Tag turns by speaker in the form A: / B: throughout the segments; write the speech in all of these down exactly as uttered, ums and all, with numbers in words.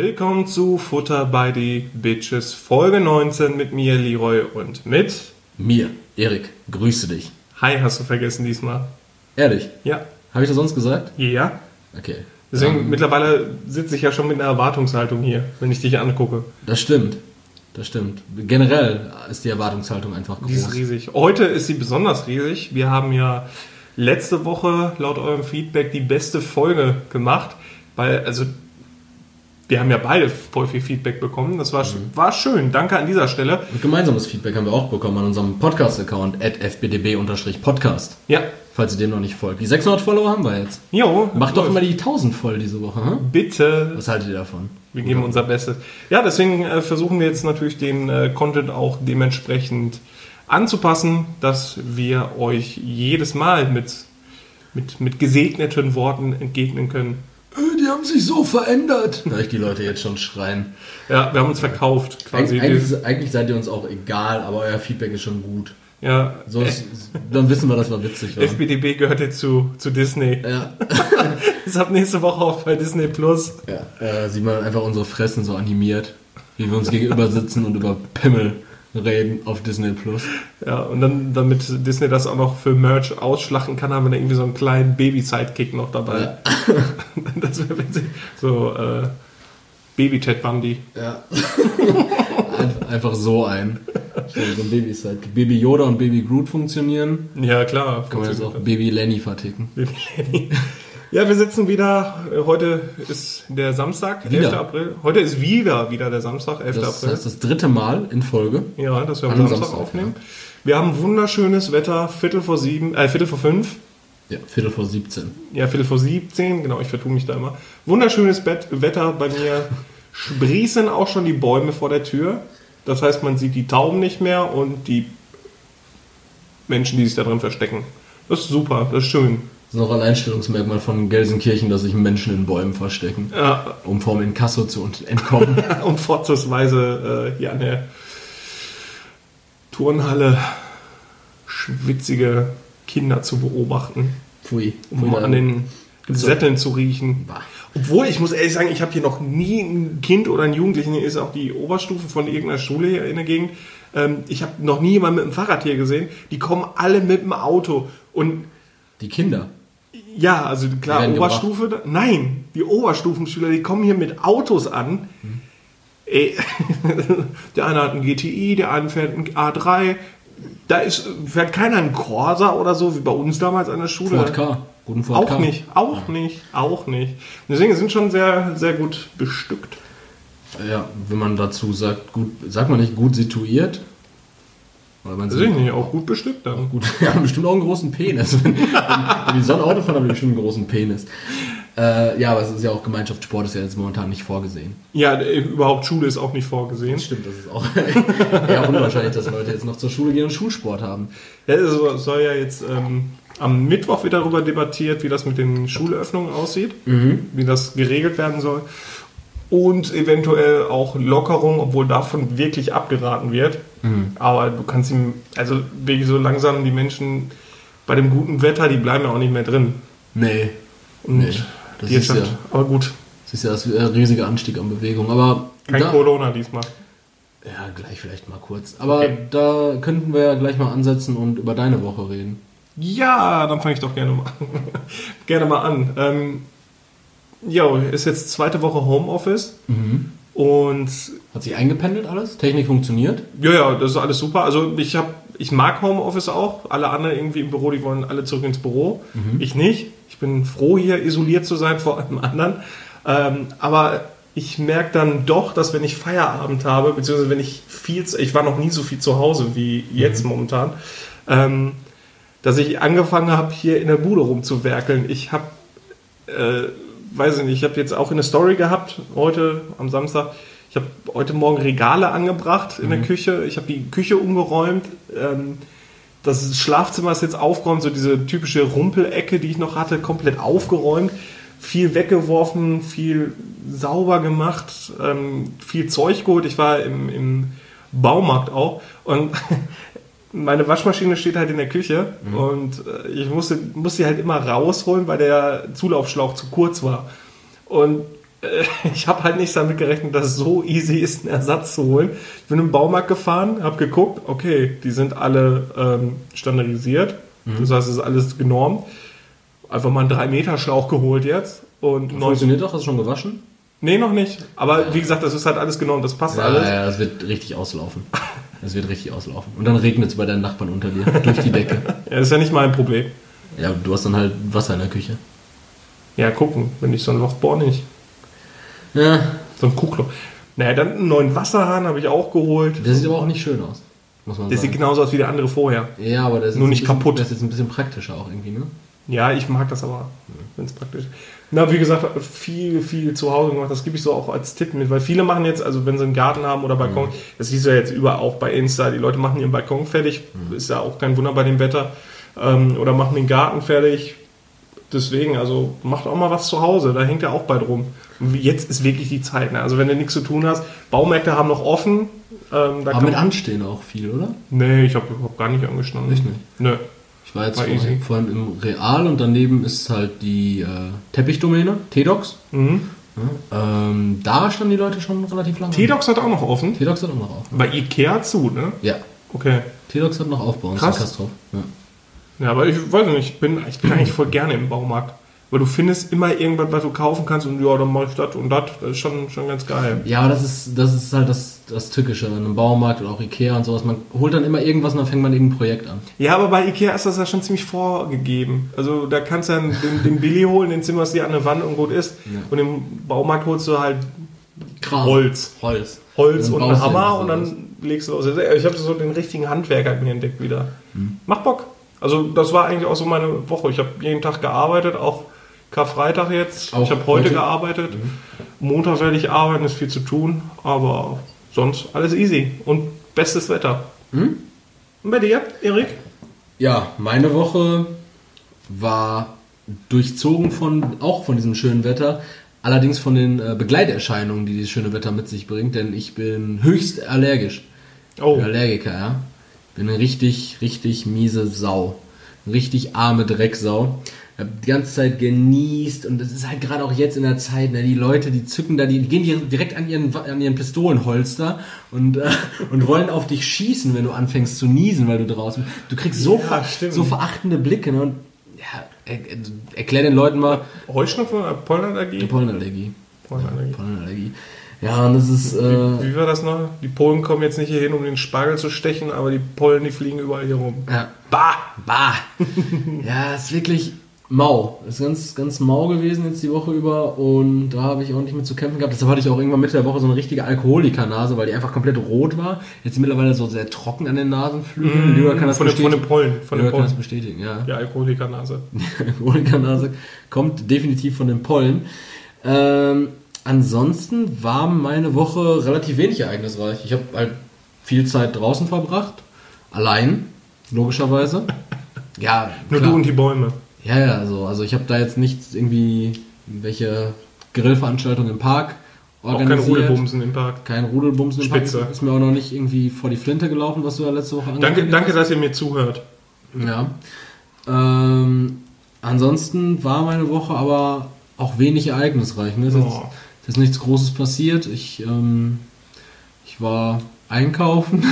A: Willkommen zu Futter by the Bitches, Folge neunzehn mit mir, Leroy, und mit
B: mir, Erik. Grüße dich.
A: Hi, hast du vergessen diesmal?
B: Ehrlich?
A: Ja.
B: Habe ich das sonst gesagt?
A: Ja.
B: Okay.
A: Deswegen,
B: um,
A: mittlerweile sitze ich ja schon mit einer Erwartungshaltung hier, wenn ich dich angucke.
B: Das stimmt. Das stimmt. Generell ist die Erwartungshaltung einfach groß.
A: Die ist riesig. Heute ist sie besonders riesig. Wir haben ja letzte Woche laut eurem Feedback die beste Folge gemacht, weil, also, wir haben ja beide voll viel Feedback bekommen. Das war, mhm. war schön. Danke an dieser Stelle.
B: Und gemeinsames Feedback haben wir auch bekommen an unserem Podcast-Account at f b d b Podcast.
A: Ja.
B: Falls ihr dem noch nicht folgt. Die sechshundert Follower haben wir jetzt.
A: Jo.
B: Macht doch immer die tausend voll diese Woche. Hm?
A: Bitte.
B: Was haltet ihr davon?
A: Wir geben unser Bestes. Ja, deswegen äh, versuchen wir jetzt natürlich den äh, Content auch dementsprechend anzupassen, dass wir euch jedes Mal mit, mit, mit gesegneten Worten entgegnen können.
B: Die haben sich so verändert. Hör ich die Leute jetzt schon schreien.
A: Ja, wir haben uns verkauft quasi.
B: Eig eigentlich, eigentlich seid ihr uns auch egal, aber euer Feedback ist schon gut.
A: Ja.
B: So ist, dann wissen wir, dass wir witzig waren.
A: F B D B gehört jetzt zu, zu Disney.
B: Ja.
A: Das ab nächste Woche auch bei Disney Plus.
B: Ja. Äh, sieht man einfach unsere Fressen so animiert, wie wir uns gegenüber sitzen und über Pimmel reden auf Disney Plus.
A: Ja, und dann, damit Disney das auch noch für Merch ausschlachten kann, haben wir da irgendwie so einen kleinen Baby-Sidekick noch dabei. Ja. Das wäre witzig. So, äh, Baby-Ted Bundy.
B: Ja. Einfach so ein. So ein Baby-Sidekick. Baby Yoda und Baby Groot funktionieren.
A: Ja, klar.
B: Kann man jetzt auch Baby Lenny verticken.
A: Baby Lenny. Ja, wir sitzen wieder. Heute ist der Samstag,
B: wieder.
A: elfter April. Heute ist wieder wieder der Samstag, elfter
B: Das
A: April.
B: heißt das dritte Mal in Folge.
A: Ja, dass wir am
B: An
A: Samstag,
B: Samstag
A: aufnehmen.
B: Ja.
A: Wir haben wunderschönes Wetter, Viertel vor sieben, äh, Viertel vor fünf.
B: Ja, Viertel vor siebzehn.
A: Ja, Viertel vor siebzehn, genau, ich vertue mich da immer. Wunderschönes Bett, Wetter, bei mir sprießen auch schon die Bäume vor der Tür. Das heißt, man sieht die Tauben nicht mehr und die Menschen, die sich da drin verstecken. Das ist super, das ist schön.
B: Das ist noch ein Einstellungsmerkmal von Gelsenkirchen, dass sich Menschen in Bäumen verstecken,
A: ja.
B: Um vom Inkasso zu entkommen.
A: Um vorzugsweise äh, hier an der Turnhalle schwitzige Kinder zu beobachten.
B: Pfui.
A: Um mal an den Sätteln zu riechen.
B: Bah.
A: Obwohl, ich muss ehrlich sagen, ich habe hier noch nie ein Kind oder einen Jugendlichen, hier ist auch die Oberstufe von irgendeiner Schule hier in der Gegend. Ähm, ich habe noch nie jemanden mit dem Fahrrad hier gesehen. Die kommen alle mit dem Auto. Und
B: die Kinder?
A: Ja, also klar, Oberstufe. Da, nein, die Oberstufenschüler, die kommen hier mit Autos an. Hm. Ey, der eine hat einen G T I, der eine fährt einen A drei. Da ist, fährt keiner einen Corsa oder so, wie bei uns damals an der Schule.
B: Ford K. Guten Ford
A: auch
B: K.
A: nicht, auch ja. nicht, auch nicht. Deswegen sind schon sehr, sehr gut bestückt.
B: Ja, wenn man dazu sagt, gut, sagt man nicht gut situiert?
A: Oder man sieht nicht, auch gut bestückt dann.
B: Gut, ja, bestimmt auch einen großen Penis. Wenn, wenn die Sonne Auto fahren, haben die bestimmt einen großen Penis. Äh, ja, aber es ist ja auch Gemeinschaftssport, ist ja jetzt momentan nicht vorgesehen.
A: Ja, überhaupt Schule ist auch nicht vorgesehen.
B: Das stimmt, das ist auch eher unwahrscheinlich, dass Leute jetzt noch zur Schule gehen und Schulsport haben.
A: Ja, es soll ja jetzt ähm, am Mittwoch wieder darüber debattiert, wie das mit den Schulöffnungen aussieht, mhm. wie das geregelt werden soll. Und eventuell auch Lockerung, obwohl davon wirklich abgeraten wird. Mhm. Aber du kannst ihm, also wirklich so langsam die Menschen bei dem guten Wetter, die bleiben ja auch nicht mehr drin.
B: Nee.
A: Und
B: nee. Das
A: die ist ja, aber gut.
B: Das ist ja das riesige Anstieg an Bewegung. Aber
A: kein da, Corona diesmal.
B: Ja, gleich vielleicht mal kurz. Aber okay. Da könnten wir ja gleich mal ansetzen und über deine Woche reden.
A: Ja, dann fange ich doch gerne mal an. gerne mal an. Ähm, ja, ist jetzt zweite Woche Homeoffice. Mhm. Und
B: hat sich eingependelt alles? Technik funktioniert?
A: Ja, ja, das ist alles super. Also ich habe, ich mag Homeoffice auch. Alle anderen irgendwie im Büro, die wollen alle zurück ins Büro. Mhm. Ich nicht. Ich bin froh, hier isoliert zu sein vor allem anderen. Ähm, aber ich merke dann doch, dass wenn ich Feierabend habe, beziehungsweise wenn ich viel, ich war noch nie so viel zu Hause wie jetzt mhm. momentan, ähm, dass ich angefangen habe, hier in der Bude rumzuwerkeln. Ich habe, äh, weiß ich nicht, ich habe jetzt auch eine Story gehabt, heute am Samstag. Ich habe heute Morgen Regale angebracht in mhm. der Küche. Ich habe die Küche umgeräumt. Ähm, das Schlafzimmer ist jetzt aufgeräumt, so diese typische Rumpelecke, die ich noch hatte, komplett aufgeräumt. Viel weggeworfen, viel sauber gemacht, ähm, viel Zeug geholt. Ich war im, im Baumarkt auch und meine Waschmaschine steht halt in der Küche mhm. und äh, ich musste, musste sie halt immer rausholen, weil der Zulaufschlauch zu kurz war. Und ich habe halt nicht damit gerechnet, dass es so easy ist, einen Ersatz zu holen. Ich bin im Baumarkt gefahren, habe geguckt, okay, die sind alle ähm, standardisiert. Mhm. Das heißt, es ist alles genormt. Einfach mal einen drei Meter Schlauch geholt jetzt. Und
B: funktioniert doch? Hast du schon gewaschen?
A: Nee, noch nicht. Aber ja. Wie gesagt, das ist halt alles genormt, das passt
B: ja,
A: alles.
B: Ja, das wird richtig auslaufen. Das wird richtig auslaufen. Und dann regnet es bei deinen Nachbarn unter dir, durch die Decke.
A: Ja, das ist ja nicht mein Problem.
B: Ja, du hast dann halt Wasser in der Küche.
A: Ja, gucken, wenn ich so ein Loch bohre nicht.
B: Ja.
A: So ein Kuhloch. Naja, dann einen neuen Wasserhahn habe ich auch geholt.
B: Der sieht aber auch nicht schön aus, muss man
A: der
B: sagen.
A: sieht genauso aus wie der andere vorher.
B: Ja, aber der ist
A: nur nicht
B: bisschen,
A: kaputt.
B: Der ist jetzt ein bisschen praktischer auch irgendwie, ne?
A: Ja, ich mag das aber, ja. Wenn es praktisch ist. Na, wie gesagt, viel, viel zu Hause gemacht. Das gebe ich so auch als Tipp mit, weil viele machen jetzt, also wenn sie einen Garten haben oder Balkon, mhm. das siehst du ja jetzt überall auch bei Insta, die Leute machen ihren Balkon fertig, mhm. ist ja auch kein Wunder bei dem Wetter, ähm, oder machen den Garten fertig. Deswegen, also macht auch mal was zu Hause, da hängt ja auch bald rum. Und jetzt ist wirklich die Zeit, ne? Also wenn du nichts zu tun hast, Baumärkte haben noch offen. Ähm, da
B: aber mit Anstehen auch viel, oder?
A: Nee, ich habe hab gar nicht angestanden.
B: Echt nicht?
A: Nö.
B: Ich war jetzt war vor, vor allem im Real und daneben ist halt die äh, Teppichdomäne, T-Docs. Mhm. Ja, ähm, da standen die Leute schon relativ lange.
A: T-Docs hat auch noch offen?
B: T-Docs hat auch noch offen.
A: Bei Ikea zu, ne?
B: Ja.
A: Okay.
B: T-Docs hat noch auf bei uns
A: Krass.
B: in Castorf. Ja.
A: Ja, aber ich weiß nicht, ich bin, ich bin eigentlich voll gerne im Baumarkt. Weil du findest immer irgendwas, was du kaufen kannst und ja, dann mach ich das und das. Das ist schon, schon ganz geil.
B: Ja, aber das ist, das ist halt das, das Tückische in einem Baumarkt oder auch Ikea und sowas. Man holt dann immer irgendwas und dann fängt man irgendein Projekt an.
A: Ja, aber bei Ikea ist das ja schon ziemlich vorgegeben. Also da kannst du dann den, den Billy holen, den zimmerst du dir an der Wand und gut ist. Ja. Und im Baumarkt holst du halt
B: Kram.
A: Holz.
B: Holz.
A: Holz und einen Hammer und dann legst du aus. Ich habe so den richtigen Handwerker mir entdeckt wieder. Hm. Macht Bock. Also das war eigentlich auch so meine Woche. Ich habe jeden Tag gearbeitet, auch Karfreitag jetzt. Auch ich habe heute, heute gearbeitet. Mhm. Montag werde ich arbeiten, ist viel zu tun. Aber sonst alles easy. Und bestes Wetter. Mhm. Und bei dir, Erik?
B: Ja, meine Woche war durchzogen von auch von diesem schönen Wetter. Allerdings von den äh, Begleiterscheinungen, die dieses schöne Wetter mit sich bringt. Denn ich bin höchst allergisch. Oh. Ich bin Allergiker, ja. Bin eine richtig, richtig miese Sau. Eine richtig arme Drecksau. Ich habe die ganze Zeit genießt und es ist halt gerade auch jetzt in der Zeit, ne, die Leute, die zücken da, die gehen direkt an ihren, an ihren Pistolenholster und, äh, und wollen auf dich schießen, wenn du anfängst zu niesen, weil du draußen bist. Du kriegst so, ja, ver, so verachtende Blicke. Ne, und ja, er, erklär den Leuten mal.
A: Heuschnupfen oder Pollenallergie?
B: Pollenallergie.
A: Pollenallergie.
B: Pollenallergie. Ja, und das ist... Äh,
A: wie, wie war das noch? Die Polen kommen jetzt nicht hier hin, um den Spargel zu stechen, aber die Pollen, die fliegen überall hier rum.
B: Ja. Bah! Bah! Ja, ist wirklich mau. Ist ganz, ganz mau gewesen jetzt die Woche über und da habe ich auch nicht mit zu kämpfen gehabt. Deshalb hatte ich auch irgendwann Mitte der Woche so eine richtige Alkoholikernase, weil die einfach komplett rot war. Jetzt ist mittlerweile so sehr trocken an den Nasenflügeln.
A: Mm, Lyra kann das von, bestätigen. Von den Pollen. Von
B: Lyra
A: den Pollen.
B: kann das bestätigen, ja.
A: Die Alkoholikernase.
B: Die Alkoholikernase kommt definitiv von den Pollen. Ähm... Ansonsten war meine Woche relativ wenig ereignisreich. Ich habe halt viel Zeit draußen verbracht. Allein, logischerweise. Ja,
A: nur du und die Bäume.
B: Ja, ja, so. Also ich habe da jetzt nichts irgendwie, welche Grillveranstaltungen im Park organisiert.
A: Auch kein Rudelbumsen im Park.
B: Kein Rudelbumsen im
A: Spitze.
B: Park. Ist mir auch noch nicht irgendwie vor die Flinte gelaufen, was du ja letzte Woche
A: angekündigt hast. Danke, dass ihr mir zuhört.
B: Ja. Ähm, ansonsten war meine Woche aber auch wenig ereignisreich. Ne?
A: Oh.
B: Es ist nichts Großes passiert. Ich, ähm, ich war einkaufen.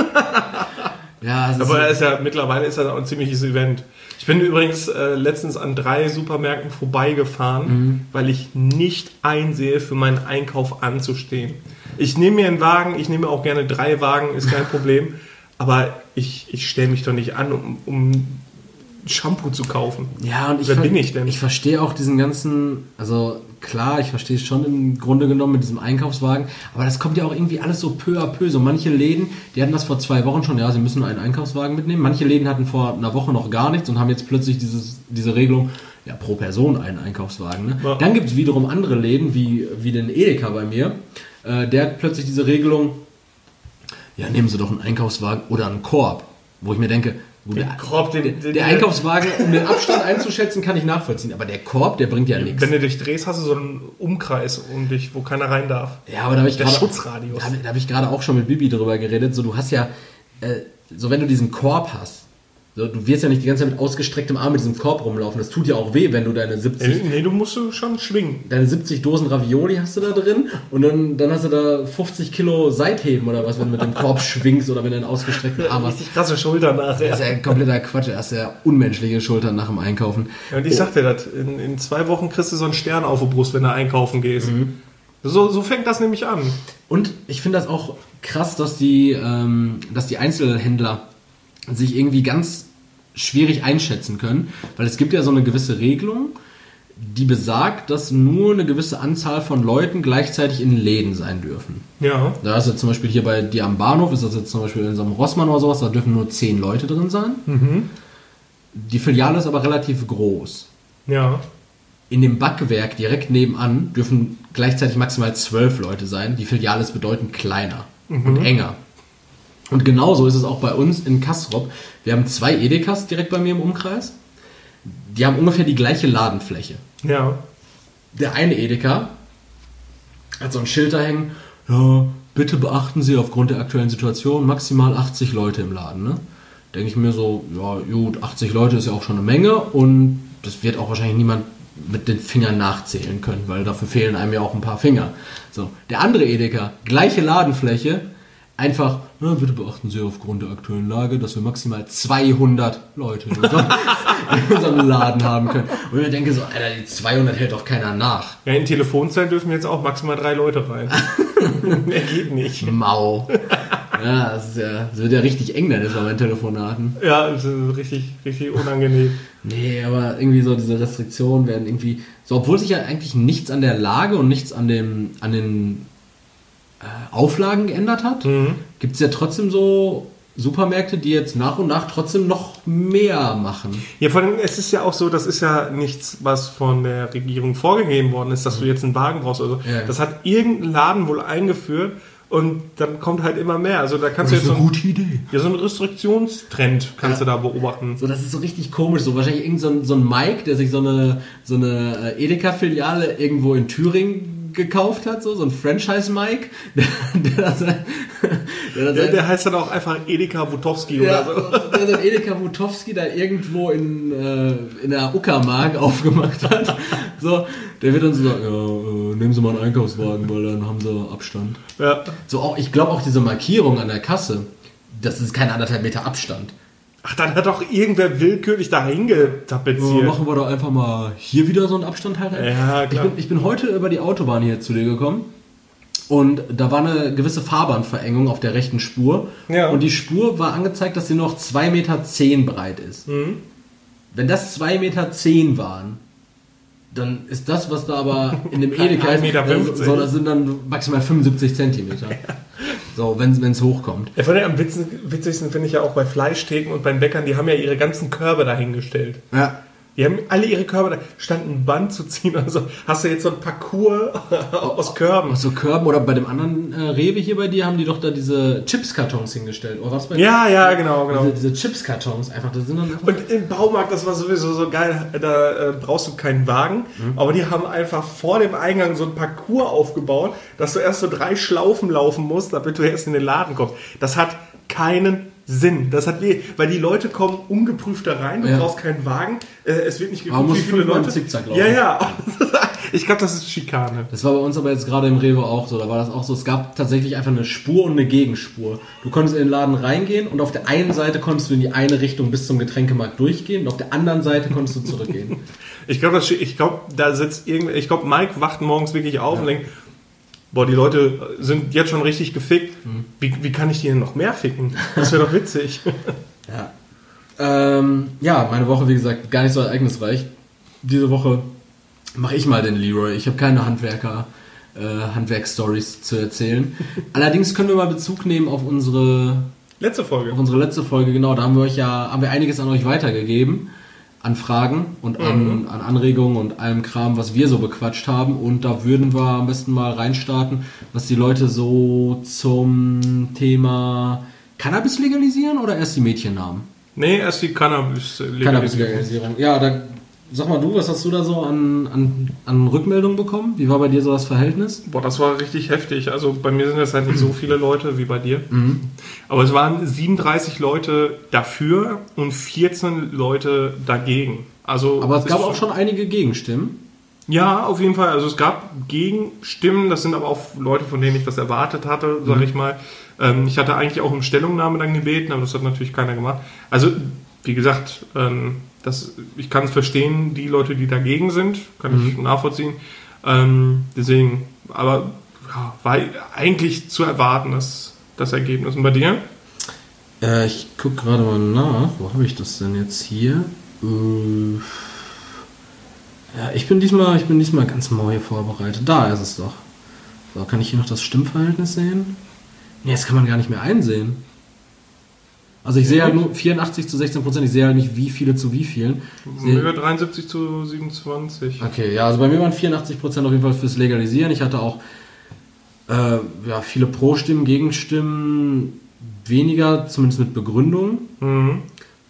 B: Ja, es
A: aber ist ja, mittlerweile ist das auch ein ziemliches Event. Ich bin übrigens äh, letztens an drei Supermärkten vorbeigefahren, mhm. weil ich nicht einsehe, für meinen Einkauf anzustehen. Ich nehme mir einen Wagen, ich nehme auch gerne drei Wagen, ist kein Problem. Aber ich, ich stelle mich doch nicht an, um, um Shampoo zu kaufen.
B: Ja, und ich
A: Wer
B: ver-
A: bin ich denn?
B: Ich verstehe auch diesen ganzen, also klar, ich verstehe es schon im Grunde genommen mit diesem Einkaufswagen, aber das kommt ja auch irgendwie alles so peu à peu. So manche Läden, die hatten das vor zwei Wochen schon, ja, sie müssen einen Einkaufswagen mitnehmen. Manche Läden hatten vor einer Woche noch gar nichts und haben jetzt plötzlich dieses, diese Regelung, ja, pro Person einen Einkaufswagen. Ne? Ja. Dann gibt es wiederum andere Läden, wie, wie den Edeka bei mir, äh, der hat plötzlich diese Regelung, ja, nehmen Sie doch einen Einkaufswagen oder einen Korb, wo ich mir denke,
A: Den
B: der,
A: Korb, den, den,
B: der, der Einkaufswagen, um den Abstand einzuschätzen, kann ich nachvollziehen. Aber der Korb, der bringt ja nichts.
A: Wenn du dich drehst, hast du so einen Umkreis um dich, wo keiner rein darf.
B: Ja, aber da habe ich
A: der
B: gerade,
A: Schutzradius.
B: Da, da habe ich gerade auch schon mit Bibi drüber geredet. So, du hast ja, äh, so wenn du diesen Korb hast, So, du wirst ja nicht die ganze Zeit mit ausgestrecktem Arm mit diesem Korb rumlaufen. Das tut ja auch weh, wenn du deine siebzig...
A: Nee, du musst du schon schwingen.
B: Deine siebzig Dosen Ravioli hast du da drin und dann, dann hast du da fünfzig Kilo Seitheben oder was, wenn du mit dem Korb schwingst oder wenn du einen ausgestreckten Arm hast.
A: Richtig krasse Schultern nachher.
B: Das ist ja kompletter Quatsch. Du hast ja unmenschliche Schultern nach dem Einkaufen.
A: Ja, und ich sag dir das, in, in zwei Wochen kriegst du so einen Stern auf der Brust, wenn du einkaufen gehst. Mhm. So, so fängt das nämlich an.
B: Und ich finde das auch krass, dass die, ähm, dass die Einzelhändler sich irgendwie ganz schwierig einschätzen können, weil es gibt ja so eine gewisse Regelung, die besagt, dass nur eine gewisse Anzahl von Leuten gleichzeitig in Läden sein dürfen.
A: Ja.
B: Da ist jetzt zum Beispiel hier bei dir am Bahnhof, ist das jetzt zum Beispiel in so einem Rossmann oder sowas, da dürfen nur zehn Leute drin sein.
A: Mhm.
B: Die Filiale ist aber relativ groß.
A: Ja.
B: In dem Backwerk direkt nebenan dürfen gleichzeitig maximal zwölf Leute sein. Die Filiale ist bedeutend kleiner mhm. und enger. Und genauso ist es auch bei uns in Kastrop. Wir haben zwei Edekas direkt bei mir im Umkreis. Die haben ungefähr die gleiche Ladenfläche.
A: Ja.
B: Der eine Edeka hat so ein Schild da hängen, ja, bitte beachten Sie aufgrund der aktuellen Situation maximal achtzig Leute im Laden. Ne? Denke ich mir so, ja gut, achtzig Leute ist ja auch schon eine Menge und das wird auch wahrscheinlich niemand mit den Fingern nachzählen können, weil dafür fehlen einem ja auch ein paar Finger. So, der andere Edeka, gleiche Ladenfläche, einfach, na, bitte beachten Sie aufgrund der aktuellen Lage, dass wir maximal zweihundert Leute in unserem, in unserem Laden haben können. Und ich denke so, Alter, die zweihundert hält doch keiner nach.
A: Ja, in Telefonzellen dürfen jetzt auch maximal drei Leute rein. Mehr geht nicht.
B: Mau. Ja, das, ist ja, das wird ja richtig eng dann jetzt bei meinen Telefonaten.
A: Ja, das ist richtig, richtig unangenehm.
B: Nee, aber irgendwie so diese Restriktionen werden irgendwie, so obwohl sich ja eigentlich nichts an der Lage und nichts an dem, an den Auflagen geändert hat, mhm. gibt es ja trotzdem so Supermärkte, die jetzt nach und nach trotzdem noch mehr machen.
A: Ja, vor allem, es ist ja auch so, das ist ja nichts, was von der Regierung vorgegeben worden ist, dass mhm. du jetzt einen Wagen brauchst. Also, ja. Das hat irgendein Laden wohl eingeführt und dann kommt halt immer mehr. Also da kannst
B: das
A: du
B: jetzt
A: jetzt
B: eine
A: so,
B: gute Idee.
A: Ja, so einen Restriktionstrend kannst ja. du da beobachten.
B: So, das ist so richtig komisch. So wahrscheinlich irgend so ein, so ein Mike, der sich so eine, so eine Edeka-Filiale irgendwo in Thüringen gekauft hat, so, so ein Franchise-Mike, der, der, das, der,
A: das der, der heißt dann auch einfach Edeka Wutowski
B: ja,
A: oder so.
B: Der so ein Edeka Wutowski da irgendwo in, äh, in der Uckermark aufgemacht hat. So, der wird dann so sagen, ja, äh, nehmen Sie mal einen Einkaufswagen, weil dann haben Sie Abstand.
A: Ja.
B: So, auch, ich glaube auch diese Markierung an der Kasse, das ist keine anderthalb Meter Abstand.
A: Ach, dann hat doch irgendwer willkürlich da hingetapeziert.
B: Ja, machen wir doch einfach mal hier wieder so einen Abstand halt.
A: Ja, klar.
B: Ich bin, ich bin heute über die Autobahn hier zu dir gekommen und da war eine gewisse Fahrbahnverengung auf der rechten Spur.
A: Ja.
B: Und die Spur war angezeigt, dass sie noch zwei Meter zehn breit ist.
A: Mhm.
B: Wenn das zwei Meter zehn waren, dann ist das, was da aber in dem Edeka
A: ein Meter fünfzig.
B: So, das sind dann maximal fünfundsiebzig Zentimeter. Ja. So, wenn es hochkommt.
A: Ja, von der am witzigsten finde ich ja auch bei Fleischtheken und beim Bäckern, die haben ja ihre ganzen Körbe dahingestellt.
B: Ja.
A: Die haben alle ihre Körbe da, stand ein Band zu ziehen. Also hast du jetzt so ein Parcours aus Körben.
B: Aus so Körben oder bei dem anderen äh, Rewe hier bei dir haben die doch da diese Chips-Kartons hingestellt. Oder was bei
A: ja, dir? Ja, genau, genau.
B: Diese, diese Chips-Kartons einfach, das sind dann einfach.
A: Und im Baumarkt, das war sowieso so geil, da äh, brauchst du keinen Wagen. Mhm. Aber die haben einfach vor dem Eingang so ein Parcours aufgebaut, dass du erst so drei Schlaufen laufen musst, damit du erst in den Laden kommst. Das hat keinen Sinn. Das hat weh, weil die Leute kommen ungeprüft da rein, du ja. brauchst keinen Wagen, äh, es wird nicht geprüft, wie viele Leute.
B: Ja,
A: ja. Ich glaube, das ist Schikane.
B: Das war bei uns aber jetzt gerade im Rewe auch so. Da war das auch so. Es gab tatsächlich einfach eine Spur und eine Gegenspur. Du konntest in den Laden reingehen und auf der einen Seite konntest du in die eine Richtung bis zum Getränkemarkt durchgehen und auf der anderen Seite konntest du zurückgehen.
A: Ich glaube, ich glaube, da sitzt irgendwie. Ich glaube, Mike wacht morgens wirklich auf ja. und denkt, boah, die Leute sind jetzt schon richtig gefickt. Mhm. Wie, wie kann ich die denn noch mehr ficken? Das wäre doch witzig.
B: Ja. Ähm, ja, meine Woche, wie gesagt, gar nicht so ereignisreich. Diese Woche mache ich mal den Leroy. Ich habe keine Handwerker, äh, Handwerk-Stories zu erzählen. Allerdings können wir mal Bezug nehmen auf unsere
A: letzte Folge.
B: Auf unsere letzte Folge, genau. Da haben wir euch ja, haben wir einiges an euch weitergegeben. An Fragen und an, mhm. an Anregungen und allem Kram, was wir so bequatscht haben. Und da würden wir am besten mal reinstarten, was die Leute so zum Thema Cannabis legalisieren oder erst die Mädchennamen?
A: Nee, erst die Cannabis-Legalisierung.
B: Cannabis-Legalisierung. Ja, da sag mal du, was hast du da so an, an, an Rückmeldungen bekommen? Wie war bei dir so das Verhältnis?
A: Boah, das war richtig heftig. Also bei mir sind es halt nicht so viele Leute wie bei dir. Mhm. Aber es waren siebenunddreißig Leute dafür und vierzehn Leute dagegen. Also
B: aber es gab auch schon einige Gegenstimmen.
A: Ja, auf jeden Fall. Also es gab Gegenstimmen, das sind aber auch Leute, von denen ich das erwartet hatte, sag mhm. ich mal. Ähm, ich hatte eigentlich auch um Stellungnahme dann gebeten, aber das hat natürlich keiner gemacht. Also, wie gesagt, ähm, das, ich kann es verstehen, die Leute, die dagegen sind, kann mhm. ich nachvollziehen. Ähm, deswegen, aber ja, war eigentlich zu erwarten, das, das Ergebnis. Und bei dir?
B: Äh, ich gucke gerade mal nach. Wo habe ich das denn jetzt hier? Äh, ja, ich bin diesmal, ich bin diesmal ganz mau hier vorbereitet. Da ist es doch. So, kann ich hier noch das Stimmverhältnis sehen? Nee, das kann man gar nicht mehr einsehen. Also ich sehe halt nur vierundachtzig zu sechzehn Prozent, ich sehe halt nicht wie viele zu wie vielen.
A: Bei mir dreiundsiebzig zu siebenundzwanzig.
B: Okay, ja, also bei mir waren vierundachtzig Prozent auf jeden Fall fürs Legalisieren. Ich hatte auch äh, ja, viele Pro-Stimmen, Gegenstimmen, weniger, zumindest mit Begründung. Mhm.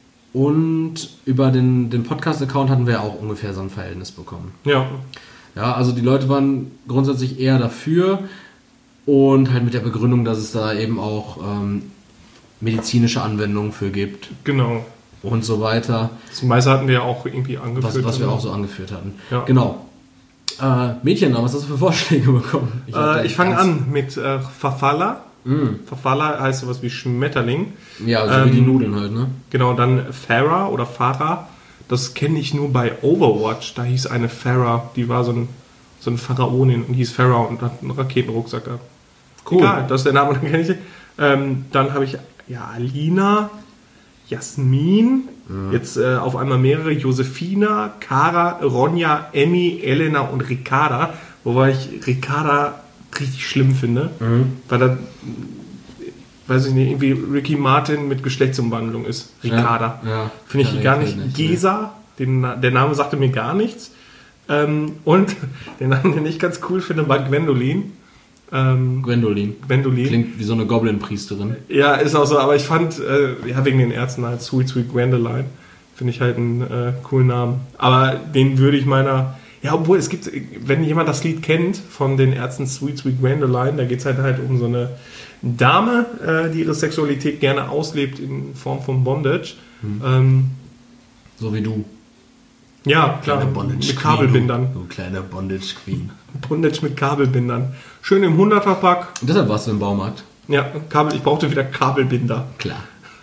B: Und über den, den Podcast-Account hatten wir ja auch ungefähr so ein Verhältnis bekommen.
A: Ja.
B: Ja, also die Leute waren grundsätzlich eher dafür und halt mit der Begründung, dass es da eben auch ähm, medizinische Anwendungen für gibt.
A: Genau.
B: Und so weiter.
A: Das meiste hatten wir ja auch irgendwie angeführt.
B: Was, was wir auch so angeführt hatten.
A: Ja.
B: Genau. Äh, Mädchennamen, was hast du für Vorschläge bekommen?
A: Ich, äh, ich fange an mit äh, Farfalla. Mm. Farfalla heißt sowas wie Schmetterling.
B: Ja, so ähm, wie die Nudeln halt, ne?
A: Genau, dann Farah oder Farah. Das kenne ich nur bei Overwatch. Da hieß eine Farah, die war so ein, so eine Pharaonin und hieß Farah und hat einen Raketenrucksack gehabt. Cool. Egal, das ist der Name, den kenne ich. Ähm, dann habe ich ja Alina, Jasmin, ja. jetzt äh, auf einmal mehrere, Josefina, Cara, Ronja, Emmy, Elena und Ricarda. Wobei ich Ricarda richtig schlimm finde, mhm. weil da, weiß ich nicht, irgendwie Ricky Martin mit Geschlechtsumwandlung ist. Ricarda. Ja, ja. Finde ich ja, gar nicht. nicht Gesa, den, der Name sagte mir gar nichts. Ähm, und den Namen, den ich ganz cool finde, war Gwendolyn. Ähm,
B: Gwendolyn.
A: Gwendolyn.
B: Klingt wie so eine Goblin-Priesterin.
A: Ja, ist auch so, aber ich fand, äh, ja, wegen den Ärzten halt Sweet Sweet Gwendoline. Finde ich halt einen äh, coolen Namen. Aber den würde ich meiner, ja, obwohl es gibt, wenn jemand das Lied kennt von den Ärzten Sweet Sweet Gwendoline, da geht es halt halt um so eine Dame, äh, die ihre Sexualität gerne auslebt in Form von Bondage. Hm. Ähm,
B: so wie du.
A: Ja, klar, mit Kabelbindern.
B: Du, du kleine Bondage Queen.
A: Bondage mit Kabelbindern. Schön im hunderter-Pack.
B: Und deshalb warst du im Baumarkt?
A: Ja, Kabel, ich brauchte wieder Kabelbinder.
B: Klar.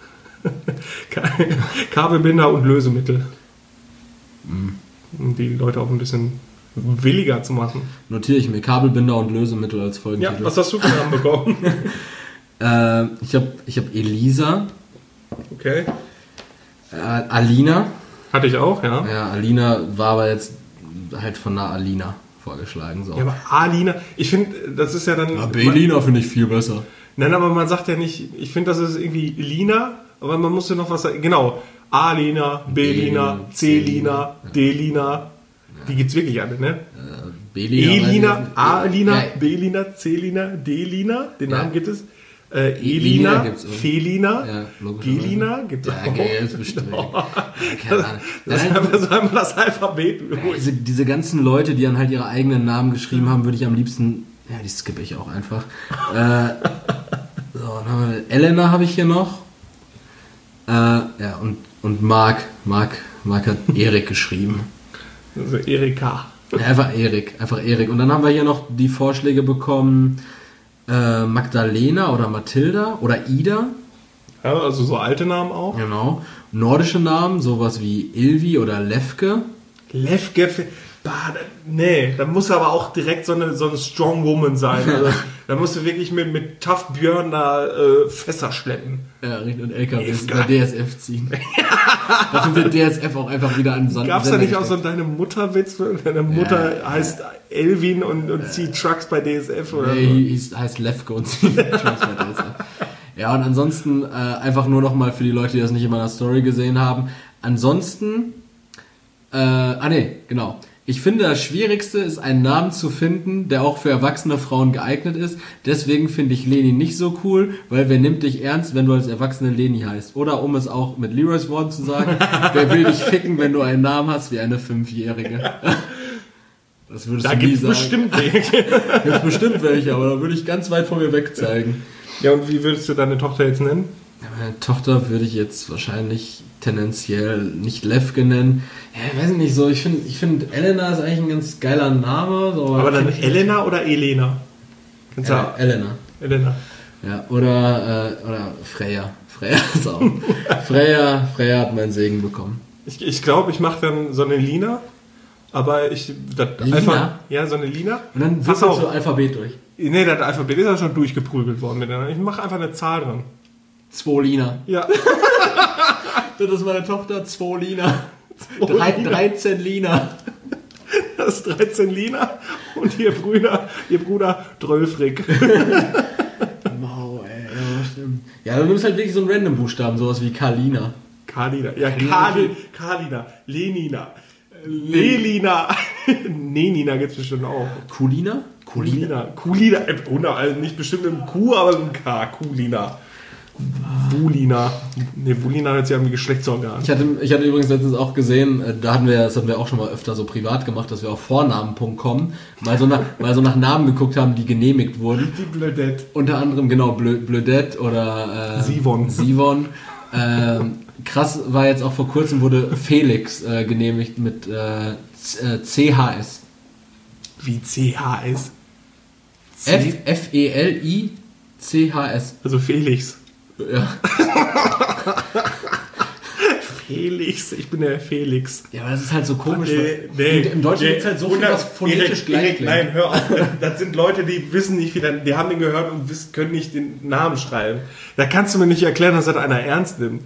A: Kabelbinder und Lösemittel. Mm. Um die Leute auch ein bisschen williger zu machen.
B: Notiere ich mir Kabelbinder und Lösemittel als Folgentitel.
A: Ja, was hast du für Namen bekommen?
B: äh, ich habe ich hab Elisa.
A: Okay.
B: Äh, Alina.
A: Hatte ich auch, ja.
B: Ja, Alina war aber jetzt halt von einer Alina vorgeschlagen. So.
A: Ja, aber Alina, ich finde, das ist ja dann...
B: Ja, Belina finde ich viel besser.
A: Nein, aber man sagt ja nicht, ich finde, das ist irgendwie Lina, aber man muss ja noch was sagen. Genau, Alina, Belina, Celina, ja. Delina, ja. Die gibt's wirklich alle, ne? Äh,
B: Belina,
A: Elina, Alina, ja. Belina, Celina, Delina, den ja. Namen gibt es. Äh, Elina, Felina, ja, Gelina gibt es
B: ja, auch. Ja, ist bestimmt.
A: Oh. Das, das ist einfach das Alphabet.
B: Diese, diese ganzen Leute, die dann halt ihre eigenen Namen geschrieben haben, würde ich am liebsten, ja, die skippe ich auch einfach. äh, so, dann haben wir, Elena habe ich hier noch. Äh, ja, und, und Marc, Marc, Marc hat Erik geschrieben.
A: Also Erika.
B: Ja, einfach Erik, einfach Erik. Und dann haben wir hier noch die Vorschläge bekommen, Äh, Magdalena oder Mathilda oder Ida.
A: Ja, also so alte Namen auch.
B: Genau. Nordische Namen, sowas wie Ilvi oder Lefke.
A: Lefke, bah, nee, da muss aber auch direkt so eine, so eine Strong Woman sein. Also, da musst du wirklich mit, mit Tough Björn da äh, Fässer schleppen.
B: Ja, und L K Ws über D S F ziehen. Dafür wird D S F auch einfach wieder an Sand.
A: Gab's da nicht auch so deine Mutterwitz? Deine Mutter ja, heißt ja. Elvin und, und zieht Trucks bei D S F oder
B: nee,
A: so?
B: heißt Lefke und zieht Trucks bei D S F. Ja, und ansonsten äh, einfach nur nochmal für die Leute, die das nicht in meiner Story gesehen haben. Ansonsten, äh, ah ne, genau. Ich finde, das Schwierigste ist, einen Namen zu finden, der auch für erwachsene Frauen geeignet ist. Deswegen finde ich Leni nicht so cool, weil wer nimmt dich ernst, wenn du als Erwachsene Leni heißt? Oder um es auch mit Leroys Worten zu sagen, wer will dich ficken, wenn du einen Namen hast wie eine Fünfjährige? Das würdest
A: Da
B: du nie
A: gibt
B: sagen.
A: bestimmt welche.
B: Da gibt bestimmt welche, aber da würde ich ganz weit von mir weg zeigen.
A: Ja, und wie würdest du deine Tochter jetzt nennen?
B: Ja, meine Tochter würde ich jetzt wahrscheinlich tendenziell nicht Levke nennen. Ja, ich weiß nicht so, ich finde, ich find, Elena ist eigentlich ein ganz geiler Name. So,
A: aber dann Elena oder Elena? Kannst
B: äh,
A: du
B: Elena.
A: Elena.
B: Ja, oder, äh, oder Freya. Freya ist auch. Freya, Freya hat meinen Segen bekommen.
A: Ich glaube, ich, glaub, ich mache dann so eine Lina, aber ich... Das
B: Lina?
A: einfach, ja, so eine Lina.
B: Und dann
A: Pass
B: würfelst du
A: auf.
B: Alphabet durch.
A: Nee, das Alphabet ist ja schon durchgeprügelt worden miteinander. Ich mache einfach eine Zahl dran.
B: Zwei Lina.
A: Ja.
B: Das ist meine Tochter, zwei Lina.
A: Zwei
B: Drei,
A: Lina.
B: dreizehn Lina.
A: Das ist dreizehn Lina und ihr Bruder, ihr Bruder Drölfrig.
B: Wow, ey. Ja, stimmt. Ja, du nimmst halt wirklich so einen random Buchstaben, sowas wie Kalina.
A: Kalina. Ja, Kali, Kalina. Lenina. Lelina. Nenina gibt es bestimmt auch.
B: Kulina?
A: Kulina. Kulina. Äh, ohne- also nicht bestimmt mit einem Q, aber mit einem K. Kulina. Bulina. Ne, Bulina hört sich an wie Geschlechtsorgan.
B: Ich hatte, ich hatte übrigens letztens auch gesehen, äh, da hatten wir, das hatten wir auch schon mal öfter so privat gemacht, dass wir auf Vornamen punkt com mal so nach, mal so nach Namen geguckt haben, die genehmigt wurden.
A: Die Blödette.
B: Unter anderem, genau, Blö, Blödette oder äh,
A: Sivon.
B: Sivon. Ähm, krass war jetzt auch vor kurzem, wurde Felix äh, genehmigt mit äh, C H S.
A: Wie C H S?
B: F, F E L I C H S.
A: Also Felix.
B: Ja.
A: Felix, ich bin der Felix.
B: Ja, aber das ist halt so komisch.
A: Nee,
B: weil
A: nee,
B: Im Deutschen
A: nee,
B: gibt es halt so viel,
A: Wunder-
B: was phonetisch
A: Erik,
B: gleich
A: Erik,
B: klingt.
A: Nein, hör auf. Das sind Leute, die wissen nicht, wie der, die haben den gehört und wissen, können nicht den Namen schreiben. Da kannst du mir nicht erklären, dass das einer ernst nimmt.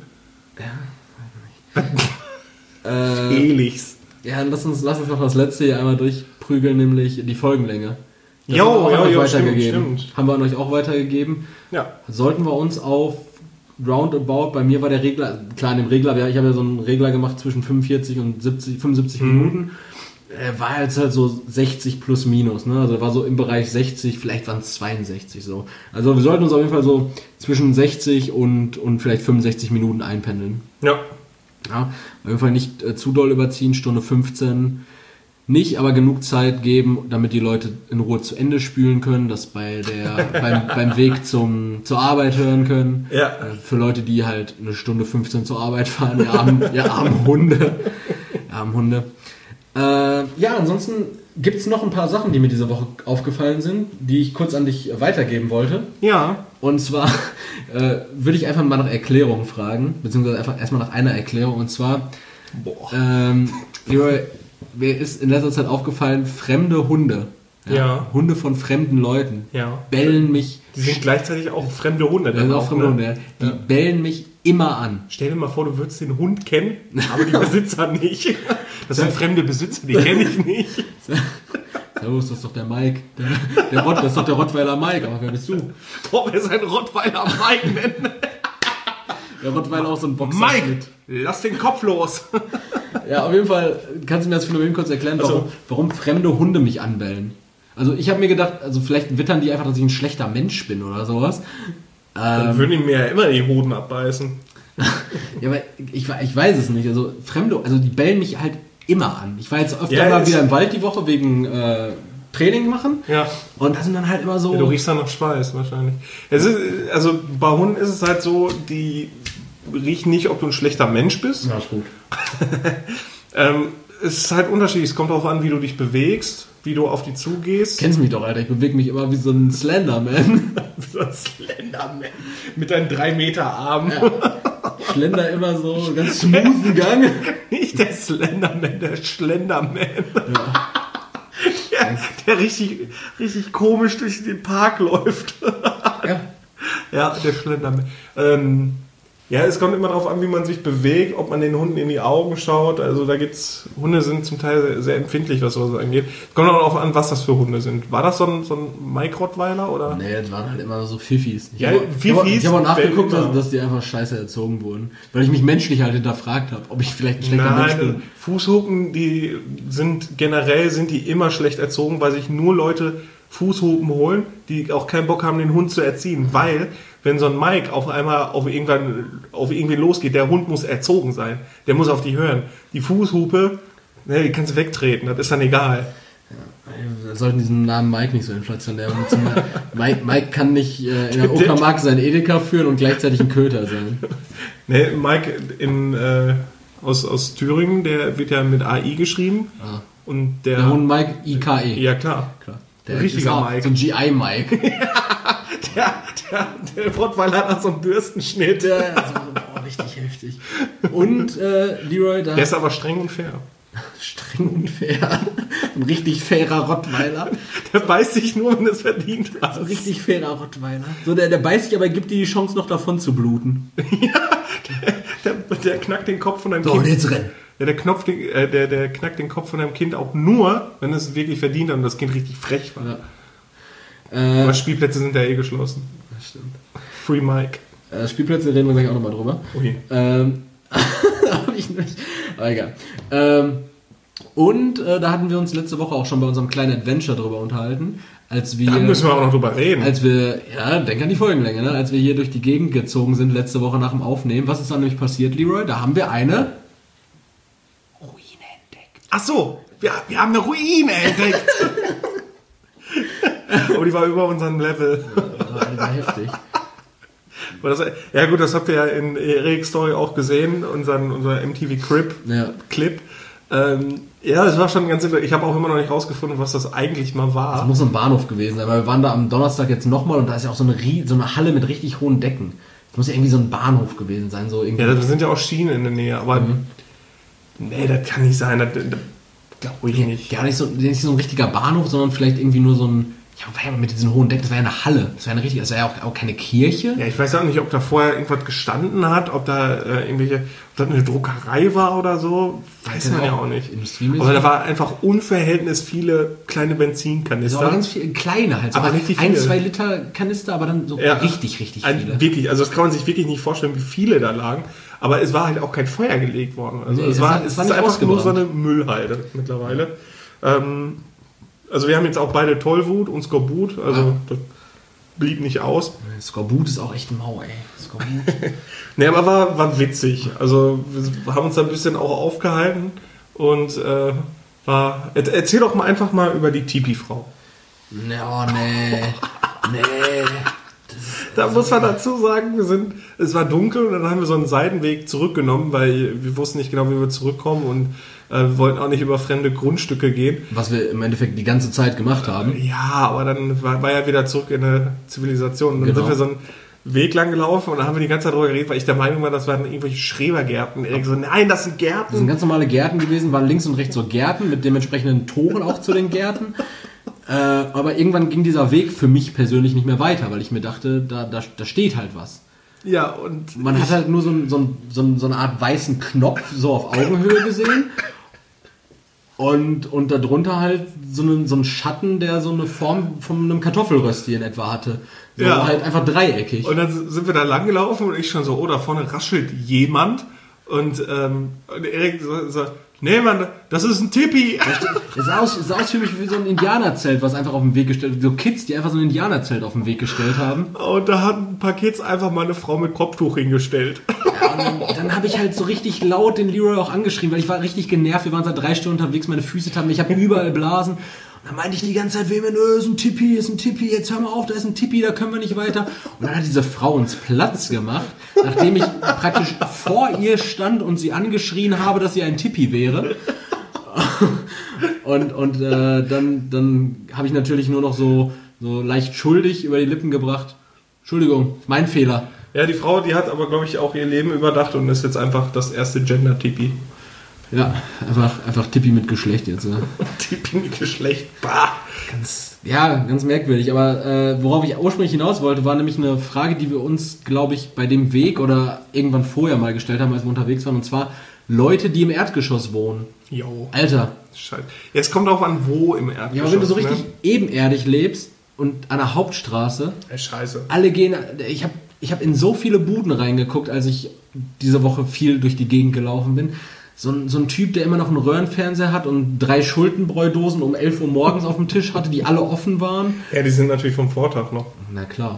B: Äh,
A: Felix.
B: ja, lass uns, lass uns noch das letzte hier einmal durchprügeln, nämlich die Folgenlänge. Das
A: Jo,
B: haben wir auch
A: jo,
B: an euch
A: jo,
B: weitergegeben.
A: stimmt, stimmt.
B: Haben wir an euch auch weitergegeben.
A: Ja.
B: Sollten wir uns auf Roundabout, bei mir war der Regler, klar in dem Regler, ich habe ja so einen Regler gemacht zwischen fünfundvierzig und siebzig, fünfundsiebzig
A: Mhm.
B: Minuten. Er war jetzt halt so sechzig plus minus, ne? Also war so im Bereich sechzig, vielleicht waren es zweiundsechzig so. Also wir sollten uns auf jeden Fall so zwischen sechzig und, und vielleicht fünfundsechzig Minuten einpendeln.
A: Ja.
B: Ja, auf jeden Fall nicht äh, zu doll überziehen, Stunde fünfzehn nicht, aber genug Zeit geben, damit die Leute in Ruhe zu Ende spülen können, das bei der beim, beim Weg zum, zur Arbeit hören können.
A: Ja.
B: Äh, für Leute, die halt eine Stunde fünfzehn zur Arbeit fahren, ihr armen, ihr armen Hunde. Ihr armen Hunde. Äh, ja, ansonsten gibt es noch ein paar Sachen, die mir diese Woche aufgefallen sind, die ich kurz an dich weitergeben wollte.
A: Ja.
B: Und zwar äh, würde ich einfach mal nach Erklärung fragen, beziehungsweise einfach erstmal nach einer Erklärung. Und zwar,
A: Boah.
B: ähm, Leroy, mir ist in letzter Zeit aufgefallen, fremde Hunde,
A: Ja.
B: Hunde von fremden Leuten,
A: Ja.
B: bellen mich,
A: Die sind gleichzeitig auch fremde Hunde.
B: das
A: dann
B: sind auch
A: auch,
B: fremde
A: ne?
B: Hunde, ja. die
A: Ja.
B: bellen mich immer an.
A: Stell dir mal vor, du würdest den Hund kennen, aber die Besitzer nicht. Das sind fremde Besitzer, die kenne ich nicht.
B: Servus, das ist doch der Mike. Der, der Rott, das ist doch der Rottweiler Mike, aber wer bist du?
A: Boah, wer sein Rottweiler Mike nennen?
B: Der Rottweiler auch so ein Boxer.
A: Mike, lass den Kopf los.
B: Ja, auf jeden Fall kannst du mir das Phänomen kurz erklären, warum,
A: Also-
B: warum fremde Hunde mich anbellen. Also ich habe mir gedacht, also vielleicht wittern die einfach, dass ich ein schlechter Mensch bin oder sowas.
A: Dann
B: Ähm,
A: würden die mir ja immer die Hoden abbeißen.
B: ja, aber ich, ich weiß es nicht. Also Fremde, also die bellen mich halt immer an. Ich war jetzt öfter
A: Ja,
B: mal
A: ist-
B: wieder im Wald die Woche wegen äh, Training machen.
A: Ja.
B: Und da sind dann halt immer so...
A: Ja, du riechst dann nach Schweiß wahrscheinlich. Es ist, also bei Hunden ist es halt so, die riechen nicht, ob du ein schlechter Mensch bist.
B: Ja, ist gut.
A: Ähm, es ist halt unterschiedlich. Es kommt darauf an, wie du dich bewegst, wie du auf die zugehst.
B: Kennst mich doch, Alter. Ich bewege mich immer wie so ein Slenderman.
A: So ein Slenderman. Mit deinen drei Meter Armen.
B: Ja. Schlender immer so, ganz smoothen Gang.
A: Nicht der Slenderman, der Schlenderman.
B: Ja.
A: Der, der richtig, richtig komisch durch den Park läuft.
B: Ja.
A: Ja, der Schlenderman. Ähm, Ja, es kommt immer darauf an, wie man sich bewegt, ob man den Hunden in die Augen schaut. Also da gibt's, Hunde sind zum Teil sehr, sehr empfindlich, was sowas angeht. Es kommt auch darauf an, was das für Hunde sind. War das so ein, so ein Mike Rottweiler, oder?
B: Nee, das waren halt immer so Fiffis. Ich
A: Ja,
B: habe
A: Fiffis.
B: Ich habe auch nachgeguckt, dass, dass die einfach scheiße erzogen wurden. Weil ich mich menschlich halt hinterfragt habe, ob ich vielleicht ein schlechter Mensch bin.
A: Nein, Fußhupen, die sind generell sind die immer schlecht erzogen, weil sich nur Leute Fußhupen holen, die auch keinen Bock haben, den Hund zu erziehen. Weil, wenn so ein Mike auf einmal auf irgendwann auf irgendwie losgeht, der Hund muss erzogen sein. Der muss auf die hören. Die Fußhupe, ne, die kannst du wegtreten, das ist dann egal.
B: Ja, wir sollten diesen Namen Mike nicht so inflationär benutzen. Mike, Mike kann nicht äh, in der Uckermark seinen Edeka führen und gleichzeitig ein Köter sein.
A: Ne, Mike in, äh, aus, aus Thüringen, der wird ja mit A I geschrieben.
B: Ah.
A: Und der,
B: der Hund Mike I K E.
A: Ja, klar.
B: klar. Der
A: richtiger
B: ist
A: Mike.
B: So ein G I-Mike.
A: der, der, der Rottweiler hat so einen Bürstenschnitt.
B: Der, also, boah, richtig heftig. Und äh, Leroy, da...
A: Der ist aber streng und fair.
B: Streng und fair. Ein richtig fairer Rottweiler.
A: Der beißt sich nur, wenn es verdient hat.
B: So ein richtig fairer Rottweiler. So, der, der beißt sich, aber gibt dir die Chance, noch davon zu bluten.
A: Ja, der, der, der knackt den Kopf von deinem
B: so,
A: Kind.
B: So, und jetzt renn.
A: Ja, der, Knopf, äh, der, der knackt den Kopf von deinem Kind auch nur, wenn es wirklich verdient hat und das Kind richtig frech war. Ja. Äh, aber Spielplätze sind ja eh geschlossen.
B: Das stimmt.
A: Free Mike.
B: Äh, Spielplätze reden wir gleich auch nochmal drüber.
A: Okay.
B: Ähm, hab ich nicht. Aber egal. Ähm, und äh, da hatten wir uns letzte Woche auch schon bei unserem kleinen Adventure drüber unterhalten. Als wir,
A: da müssen wir auch noch drüber reden.
B: Als wir, ja, denk an die Folgenlänge, ne? Als wir hier durch die Gegend gezogen sind letzte Woche nach dem Aufnehmen. Was ist dann nämlich passiert, Leroy? Da haben wir eine Ruine entdeckt.
A: Ach so, wir, wir haben eine Ruine entdeckt. Oh, die war über unserem Level.
B: Ja, das war heftig.
A: Das, ja gut, das habt ihr ja in Erik's Story auch gesehen, unseren, unser M T V Crib
B: ja.
A: Clip. Ähm, ja, das war schon ganz interessant. Ich habe auch immer noch nicht rausgefunden, was das eigentlich mal war.
B: Das muss ein Bahnhof gewesen sein, weil wir waren da am Donnerstag jetzt nochmal und da ist ja auch so eine, so eine Halle mit richtig hohen Decken. Das muss ja irgendwie so ein Bahnhof gewesen sein. So irgendwie.
A: Ja, da sind ja auch Schienen in der Nähe, aber mhm. nee, das kann nicht sein. Das, das glaube ich nicht.
B: Ja, nicht so, nicht so ein richtiger Bahnhof, sondern vielleicht irgendwie nur so ein... Ja, mit diesen hohen Decken, das war ja eine Halle. Das war ja eine richtige, das war ja auch, auch keine Kirche.
A: Ja, ich weiß auch nicht, ob da vorher irgendwas gestanden hat, ob da äh, irgendwelche, ob das eine Druckerei war oder so. Weiß man ja auch nicht. Aber da war einfach unverhältnis viele kleine Benzinkanister.
B: Aber ganz viele kleine halt. So
A: aber richtig viele.
B: Ein, zwei Liter Kanister, aber dann so ja, richtig, richtig viele.
A: Ein, wirklich, also das kann man sich wirklich nicht vorstellen, wie viele da lagen. Aber es war halt auch kein Feuer gelegt worden. Also nee, es, es war, es war ist einfach nur so eine Müllhalde mittlerweile. Ähm, Also wir haben jetzt auch beide Tollwut und Skorbut, also ah. das blieb nicht aus.
B: Skorbut ist auch echt mau, ey. Skorbut.
A: Ne, aber war, war witzig. Also wir haben uns da ein bisschen auch aufgehalten und äh, war... Erzähl doch mal einfach mal über die Tipi-Frau.
B: Ne, oh nee. Nee.
A: Da muss man dazu sagen, wir sind, es war dunkel und dann haben wir so einen Seitenweg zurückgenommen, weil wir wussten nicht genau, wie wir zurückkommen und äh, wir wollten auch nicht über fremde Grundstücke gehen.
B: Was wir im Endeffekt die ganze Zeit gemacht haben.
A: Ja, aber dann war, war ja wieder zurück in eine Zivilisation. Und dann genau. sind wir so einen Weg lang gelaufen und dann haben wir die ganze Zeit darüber geredet, weil ich der Meinung war, das waren irgendwelche Schrebergärten. Erik so, nein, das sind Gärten.
B: Das sind ganz normale Gärten gewesen, waren links und rechts so Gärten mit dementsprechenden Toren auch zu den Gärten. Äh, aber irgendwann ging dieser Weg für mich persönlich nicht mehr weiter, weil ich mir dachte, da, da, da steht halt was.
A: Ja, und
B: man hat halt nur so, so, so, so eine Art weißen Knopf so auf Augenhöhe gesehen und, und darunter halt so einen, so einen Schatten, der so eine Form von einem Kartoffelrösti in etwa hatte. So ja. Halt einfach dreieckig.
A: Und dann sind wir da lang gelaufen und ich schon so, oh, da vorne raschelt jemand. Und, ähm, und Erik so, so, nee, Mann, das ist ein Tipi.
B: Es sah aus, es sah aus für mich wie so ein Indianerzelt, was einfach auf den Weg gestellt wird. So Kids, die einfach so ein Indianerzelt auf den Weg gestellt haben.
A: Und da hat ein paar Kids einfach mal eine Frau mit Kopftuch hingestellt.
B: Ja, und dann, dann habe ich halt so richtig laut den Leroy auch angeschrien, weil ich war richtig genervt. Wir waren seit drei Stunden unterwegs, meine Füße taten, ich habe überall Blasen. Und dann meinte ich die ganze Zeit, wem nö, ist ein Tippi, ist ein Tippi, jetzt hör mal auf, da ist ein Tippi, da können wir nicht weiter. Und dann hat diese Frau uns Platz gemacht, nachdem ich praktisch vor ihr stand und sie angeschrien habe, dass sie ein Tippi wäre. Und, und äh, dann, dann habe ich natürlich nur noch so, so leicht schuldig über die Lippen gebracht. Entschuldigung, mein Fehler.
A: Ja, die Frau, die hat aber, glaube ich, auch ihr Leben überdacht und ist jetzt einfach das erste Gender-Tippi.
B: Ja, einfach, einfach Tippi mit Geschlecht jetzt. Ne?
A: Tippi mit Geschlecht, bah.
B: Ganz, ja, ganz merkwürdig. Aber äh, worauf ich ursprünglich hinaus wollte, war nämlich eine Frage, die wir uns, glaube ich, bei dem Weg oder irgendwann vorher mal gestellt haben, als wir unterwegs waren. Und zwar Leute, die im Erdgeschoss wohnen.
A: Jo.
B: Alter.
A: Scheiße. Jetzt kommt auch an, wo im Erdgeschoss.
B: Ja, aber wenn du so richtig
A: ne?
B: ebenerdig lebst und an der Hauptstraße,
A: Ey, scheiße.
B: alle gehen, ich habe ich hab in so viele Buden reingeguckt, als ich diese Woche viel durch die Gegend gelaufen bin. So ein, so ein Typ, der immer noch einen Röhrenfernseher hat und drei Schuldenbräudosen um elf Uhr morgens auf dem Tisch hatte, die alle offen waren.
A: Ja, die sind natürlich vom Vortag noch.
B: Na klar.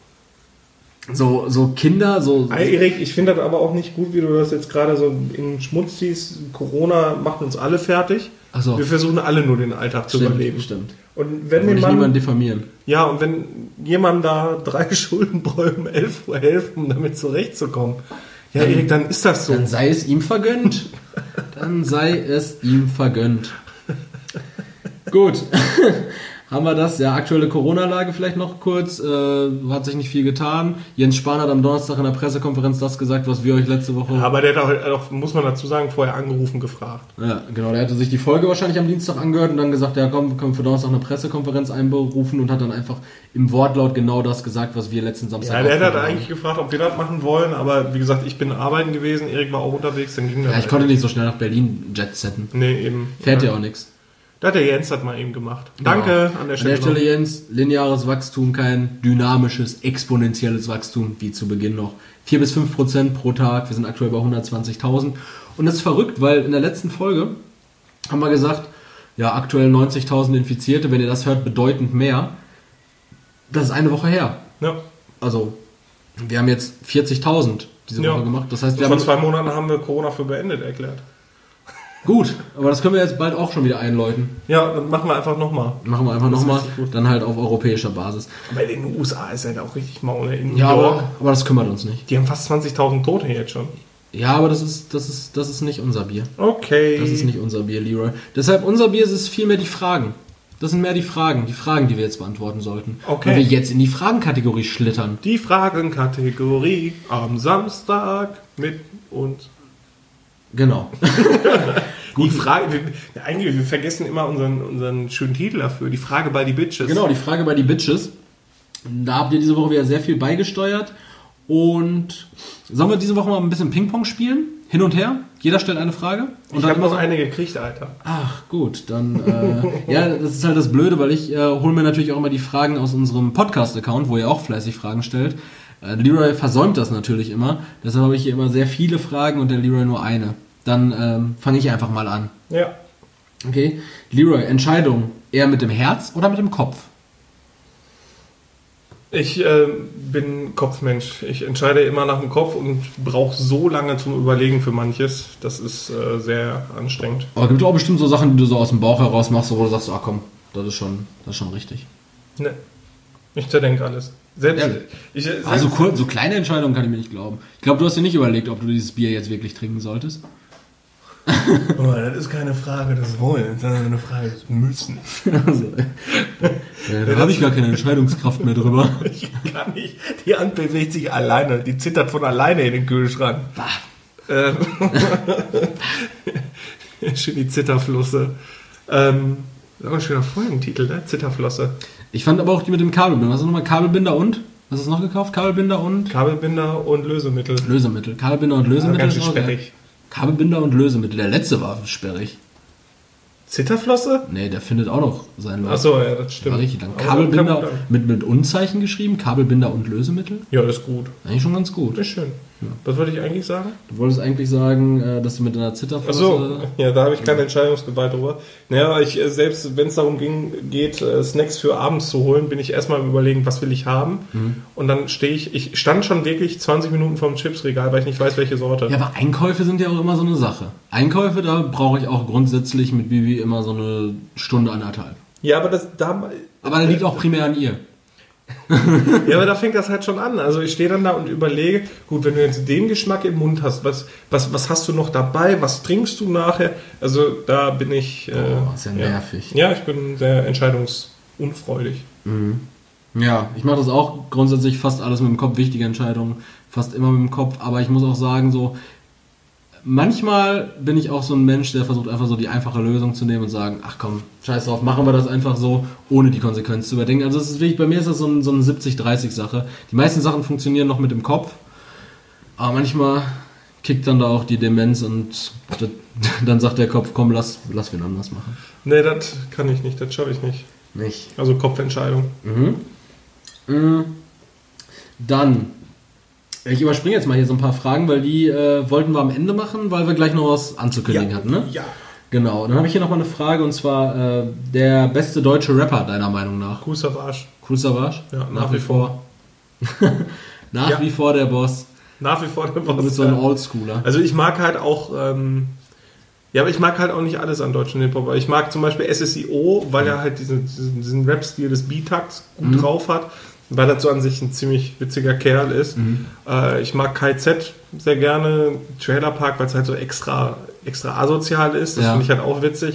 B: So, so Kinder, so...
A: Hey, Erik, ich finde das aber auch nicht gut, wie du das jetzt gerade so in den Schmutz ziehst. Corona macht uns alle fertig.
B: Ach so.
A: Wir versuchen alle nur den Alltag zu
B: Stimmt,
A: überleben.
B: Stimmt.
A: Und wenn
B: Wollte ich
A: man,
B: niemanden diffamieren.
A: ja, und wenn jemand da drei Schuldenbräu um elf Uhr hilft, um damit zurechtzukommen, ja, Erik, dann ist das so.
B: Dann sei es ihm vergönnt. Dann sei es ihm vergönnt. Gut. Haben wir das? Ja, aktuelle Corona-Lage vielleicht noch kurz. Äh, hat sich nicht viel getan. Jens Spahn hat am Donnerstag in der Pressekonferenz das gesagt, was wir euch letzte Woche...
A: Aber der hat auch, auch, muss man dazu sagen, vorher angerufen, gefragt.
B: Ja, genau. Der hatte sich die Folge wahrscheinlich am Dienstag angehört und dann gesagt, ja komm, wir können für Donnerstag eine Pressekonferenz einberufen und hat dann einfach im Wortlaut genau das gesagt, was wir letzten Samstag...
A: Ja, der hat haben. eigentlich gefragt, ob wir das machen wollen, aber wie gesagt, ich bin arbeiten gewesen, Erik war auch unterwegs, dann ging das...
B: Ja, ich konnte nicht so schnell nach Berlin jetsetten.
A: Nee, eben.
B: Fährt ja
A: ja
B: auch nichts.
A: Da hat der Jens das mal eben gemacht. Danke
B: genau.
A: an der Stelle.
B: An der Stelle, Jens, lineares Wachstum, kein dynamisches, exponentielles Wachstum, wie zu Beginn noch. vier bis fünf Prozent pro Tag, wir sind aktuell bei hundertzwanzigtausend. Und das ist verrückt, weil in der letzten Folge haben wir gesagt, ja, aktuell neunzigtausend Infizierte, wenn ihr das hört, bedeutend mehr. Das ist eine Woche her.
A: Ja.
B: Also, wir haben jetzt vierzigtausend diese
A: ja.
B: Woche gemacht. Das heißt, wir
A: Vor
B: haben
A: zwei Monaten haben wir Corona für beendet erklärt.
B: Gut, aber das können wir jetzt bald auch schon wieder einläuten.
A: Ja, dann machen wir einfach nochmal.
B: Machen wir einfach nochmal, dann halt auf europäischer Basis.
A: Aber in den U S A ist halt auch richtig Maul. In
B: ja, aber, aber das kümmert uns nicht.
A: Die haben fast zwanzigtausend Tote jetzt schon.
B: Ja, aber das ist, das ist, das ist nicht unser Bier.
A: Okay.
B: Das ist nicht unser Bier, Leroy. Deshalb unser Bier ist es vielmehr die Fragen. Das sind mehr die Fragen, die Fragen, die wir jetzt beantworten sollten.
A: Okay.
B: Wenn wir jetzt in die Fragenkategorie schlittern.
A: Die Fragenkategorie am Samstag mit uns.
B: Genau.
A: Die Frage, wir, eigentlich, wir vergessen immer unseren, unseren schönen Titel dafür. Die Frage bei die Bitches.
B: Genau, die Frage bei die Bitches. Da habt ihr diese Woche wieder sehr viel beigesteuert. Und sollen wir diese Woche mal ein bisschen Ping-Pong spielen? Hin und her? Jeder stellt eine Frage? Und
A: ich
B: dann
A: habe noch
B: so
A: eine gekriegt, Alter.
B: Ach, gut, dann, äh, ja, das ist halt das Blöde, weil ich äh, hole mir natürlich auch immer die Fragen aus unserem Podcast-Account, wo ihr auch fleißig Fragen stellt. Äh, Leroy versäumt das natürlich immer, deshalb habe ich hier immer sehr viele Fragen und der Leroy nur eine. Dann ähm, fange ich einfach mal an.
A: Ja.
B: Okay, Leroy, Entscheidung, eher mit dem Herz oder mit dem Kopf?
A: Ich äh, bin Kopfmensch. Ich entscheide immer nach dem Kopf und brauche so lange zum Überlegen für manches. Das ist äh, sehr anstrengend.
B: Aber gibt es auch bestimmt so Sachen, die du so aus dem Bauch heraus machst, wo du sagst, ach komm, das ist schon, das ist schon richtig.
A: Ne, ich zerdenke alles. Selbst,
B: Ja.
A: ich, selbst
B: Also kur- so kleine Entscheidungen kann ich mir nicht glauben. Ich glaube, du hast dir nicht überlegt, ob du dieses Bier jetzt wirklich trinken solltest.
A: Oh, das ist keine Frage des Wollens, sondern eine Frage des Müssen.
B: Also, ja, da habe ich gar keine Entscheidungskraft mehr drüber.
A: Ich kann nicht. Die Hand bewegt sich alleine. Die zittert von alleine in den Kühlschrank. Ähm, Schön die Zitterflosse. Ähm, das ist auch ein schöner Folgentitel, ne? Zitterflosse.
B: Ich fand aber auch die mit dem Kabelbinder. Was ist nochmal Kabelbinder und? Was hast du noch gekauft? Kabelbinder und?
A: Kabelbinder und Lösemittel.
B: Lösemittel. Kabelbinder und Lösemittel.
A: Ja, ganz schön
B: ist auch geil.
A: sperrig.
B: Kabelbinder und Lösemittel. Der letzte war sperrig.
A: Zitterflosse?
B: Nee, der findet auch noch sein Wort.
A: Achso, ja, das stimmt.
B: War richtig lang.
A: Aber
B: Kabelbinder
A: kann man-
B: mit, mit Unzeichen geschrieben. Kabelbinder und Lösemittel.
A: Ja, das ist gut.
B: Eigentlich schon ganz gut.
A: Das ist schön. Was wollte ich eigentlich sagen?
B: Du wolltest eigentlich sagen, äh, dass du mit einer Zitterflosse...
A: Achso, ja, da habe ich keine Entscheidungsgewalt drüber. Naja, ich, äh, selbst wenn es darum ging, geht, äh, Snacks für abends zu holen, bin ich erstmal überlegen, was will ich haben.
B: Mhm.
A: Und dann stehe ich, ich stand schon wirklich zwanzig Minuten vorm Chipsregal, weil ich nicht weiß, welche Sorte.
B: Ja, aber Einkäufe sind ja auch immer so eine Sache. Einkäufe, da brauche ich auch grundsätzlich mit Bibi immer so eine Stunde, anderthalb.
A: Ja, aber das da.
B: Aber das liegt auch primär an ihr.
A: Ja, aber da fängt das halt schon an. Also ich stehe dann da und überlege, gut, wenn du jetzt den Geschmack im Mund hast, was, was, was hast du noch dabei? Was trinkst du nachher? Also da bin ich... Äh,
B: Oh, ist ja nervig.
A: Ja, ich bin sehr entscheidungsunfreudig.
B: Ja, ich mache das auch grundsätzlich fast alles mit dem Kopf. Wichtige Entscheidungen, fast immer mit dem Kopf. Aber ich muss auch sagen, so Manchmal bin ich auch so ein Mensch, der versucht einfach so die einfache Lösung zu nehmen und sagen, ach komm, scheiß drauf, machen wir das einfach so, ohne die Konsequenz zu überdenken. Also es ist wirklich, bei mir ist das so, ein, so eine siebzig dreißig Sache. Die meisten Sachen funktionieren noch mit dem Kopf, aber manchmal kickt dann da auch die Demenz und das, dann sagt der Kopf, komm, lass, lass wen anders machen.
A: Nee, das kann ich nicht, das schaffe ich nicht.
B: Nicht.
A: Also Kopfentscheidung.
B: Mhm. Mhm. Dann, ich überspringe jetzt mal hier so ein paar Fragen, weil die äh, wollten wir am Ende machen, weil wir gleich noch was anzukündigen
A: ja.
B: hatten, ne?
A: Ja.
B: Genau, dann habe ich hier nochmal eine Frage und zwar äh, der beste deutsche Rapper deiner Meinung nach?
A: Kool Savas.
B: Kool Savas?
A: Ja,
B: nach, nach wie vor. vor. nach ja. wie vor der Boss.
A: Nach wie vor der Boss.
B: Du bist so ein Oldschooler.
A: Also ich mag halt auch, ähm, ja, aber ich mag halt auch nicht alles an deutschen Hip-Hop. Ich mag zum Beispiel S S I O, weil er halt diesen, diesen, diesen Rap-Stil des B-Tags gut mhm. drauf hat. Weil das so an sich ein ziemlich witziger Kerl ist. Mhm. Äh, ich mag K Z sehr gerne, Trailer Park, weil es halt so extra, extra asozial ist. Das ja. finde ich halt auch witzig.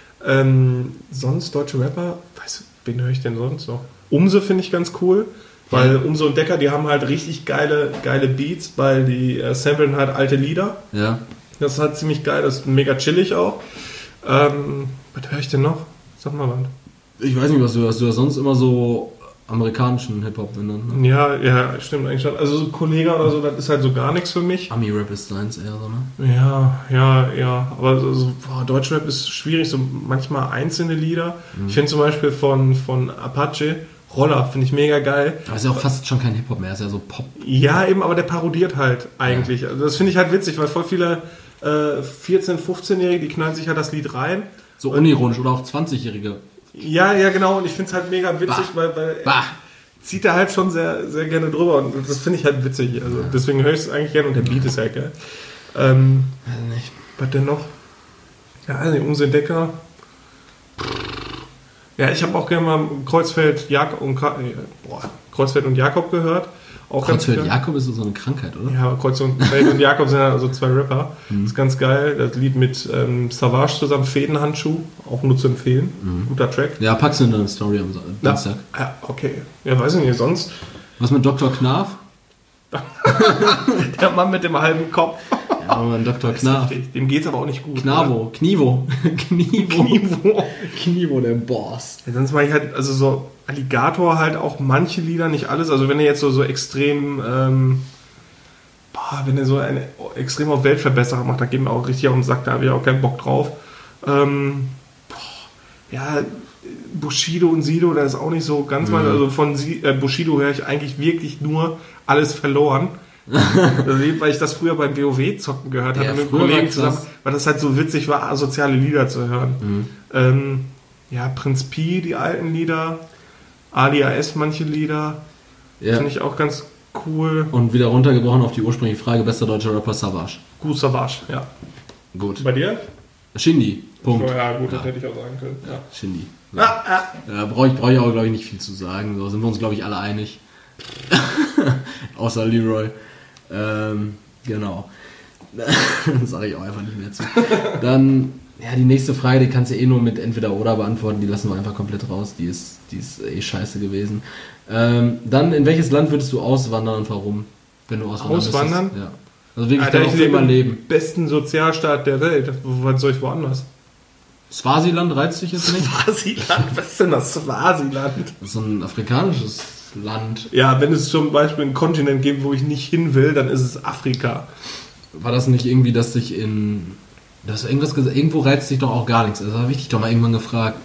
A: Ähm, sonst deutsche Rapper, weiß, wen höre ich denn sonst noch? Umse finde ich ganz cool, weil ja. Umse und Decker, die haben halt richtig geile, geile Beats, weil die äh, samplen halt alte Lieder.
B: Ja.
A: Das ist halt ziemlich geil, das ist mega chillig auch. Ähm, was höre ich denn noch? Sag mal was.
B: Ich weiß nicht, was du hörst. Du hörst sonst immer so amerikanischen Hip-Hop benannt.
A: Ne? Ja, ja, stimmt eigentlich schon. Also so Kollege oder so, das ist halt so gar nichts für mich.
B: Ami-Rap ist deins eher so, ne?
A: Ja, ja, ja. Aber so, so boah, Deutschrap ist schwierig, so manchmal einzelne Lieder. Mhm. Ich finde zum Beispiel von, von Apache Roller, finde ich mega geil.
B: Aber ist ja auch fast schon kein Hip-Hop mehr, ist ja so Pop.
A: Ja, eben, aber der parodiert halt eigentlich. Ja. Also das finde ich halt witzig, weil voll viele äh, vierzehn-, fünfzehnjährige, die knallen sich ja das Lied rein.
B: So unironisch oder auch zwanzigjährige.
A: Ja, ja, genau. Und ich finde es halt mega witzig, bah. weil, weil
B: bah.
A: zieht er halt schon sehr, sehr gerne drüber. Und das finde ich halt witzig. Also ja. deswegen höre ich es eigentlich gerne und der Beat ist ja geil. Ähm,
B: nicht.
A: Was denn noch? Ja, also Umse Decker. Ja, ich habe auch gerne mal Kreuzfeld, Jakob und, boah, Kreuzfeld und Jakob gehört. Auch
B: Kreuzfeld und Jakob ist so eine Krankheit, oder?
A: Ja, Kreuzfeld und Jakob sind ja also zwei Rapper. Mhm. Das ist ganz geil. Das Lied mit ähm, Savage zusammen, Fädenhandschuh, auch nur zu empfehlen. Mhm. Guter Track.
B: Ja, packst du in deine Story am Dienstag.
A: Ja, okay. Ja, weiß ich nicht, sonst.
B: Was mit Doktor Knarf?
A: Der Mann mit dem halben Kopf.
B: Ja, Mann, Doktor Knarf.
A: Dem geht's aber auch nicht gut.
B: Knavo, Knivo. Knivo. Knivo. Knivo, der Boss.
A: Ja, sonst mache ich halt, also so Alligator halt auch manche Lieder, nicht alles. Also wenn er jetzt so, so extrem, ähm, boah, wenn er so eine extrem auf Weltverbesserer macht, da geht mir auch richtig auf den Sack, da habe ich auch keinen Bock drauf. Ähm, boah, ja, Bushido und Sido, das ist auch nicht so ganz mhm. mal, also von Sie, äh, Bushido höre ich eigentlich wirklich nur Alles verloren. Weil ich das früher beim WoW-Zocken gehört hatte, ja, mit Kollegen zusammen, weil das halt so witzig war, asoziale Lieder zu hören. Mhm. Ähm, ja, Prinz Pi, die alten Lieder, A D A S manche Lieder, ja. Finde ich auch ganz cool.
B: Und wieder runtergebrochen auf die ursprüngliche Frage, bester deutscher Rapper Savage.
A: Gut, Savage, ja.
B: Gut.
A: Bei dir?
B: Shindy, Punkt.
A: Oh, ja, gut,
B: ja.
A: das hätte ich auch sagen können. Ja.
B: Shindy.
A: Ja. Ah, ah.
B: Ja, brauche ich, brauch ich auch, glaube ich, nicht viel zu sagen. So sind wir uns, glaube ich, alle einig. Außer Leroy. Ähm, genau. Das sage ich auch einfach nicht mehr zu. Dann, ja, die nächste Frage, die kannst du eh nur mit entweder oder beantworten, die lassen wir einfach komplett raus, die ist, die ist eh scheiße gewesen. Ähm, dann, in welches Land würdest du auswandern und warum? Wenn du auswandern
A: Auswandern?
B: Ja. Also wirklich
A: Alter,
B: dann auch für immer leben.
A: Im besten Sozialstaat der Welt. Was soll ich woanders?
B: Swasiland reizt dich jetzt nicht?
A: Swasiland? Was ist denn das Swasiland?
B: Das ist so ein afrikanisches Land.
A: Ja, wenn es zum Beispiel einen Kontinent gibt, wo ich nicht hin will, dann ist es Afrika.
B: War das nicht irgendwie, dass dich in... Du hast irgendwas gesagt, irgendwo reizt dich doch auch gar nichts. Das habe ich dich doch mal irgendwann gefragt.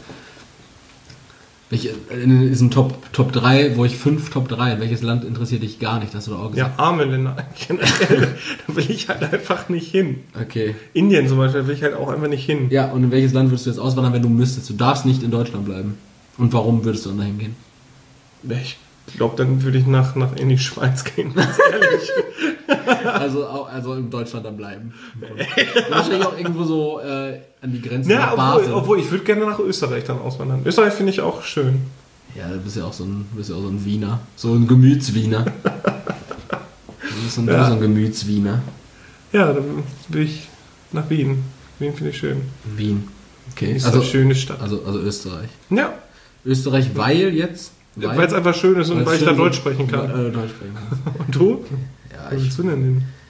B: Welche, in diesem Top, Top drei, wo ich fünf Top drei, welches Land interessiert dich gar nicht? Das hast du doch auch gesagt.
A: Ja, arme Länder. Da will ich halt einfach nicht hin.
B: Okay.
A: Indien zum Beispiel, da will ich halt auch einfach nicht hin.
B: Ja, und in welches Land würdest du jetzt auswandern, wenn du müsstest? Du darfst nicht in Deutschland bleiben. Und warum würdest du dann dahin gehen?
A: Ich glaube, dann würde ich nach, nach in die Schweiz gehen, ganz ehrlich.
B: also, also in Deutschland dann bleiben. Und wahrscheinlich auch irgendwo so äh, an die Grenze
A: ja,
B: nach
A: obwohl,
B: Basel.
A: obwohl ich würde gerne nach Österreich dann auswandern. Österreich finde ich auch schön.
B: Ja, du bist ja auch so ein, bist ja auch so ein Wiener. So ein Gemütswiener. Du bist so ein, ja. so ein Gemütswiener.
A: Ja, dann will ich nach Wien. Wien finde ich schön.
B: Wien. Okay.
A: Ist
B: also
A: eine schöne Stadt.
B: Also, also Österreich.
A: Ja.
B: Österreich, weil jetzt...
A: Weil es einfach schön ist und weil ich da Deutsch sprechen kann.
B: Äh, Deutsch sprechen kann.
A: Und du?
B: Ja,
A: Was
B: ich,
A: willst du denn hin?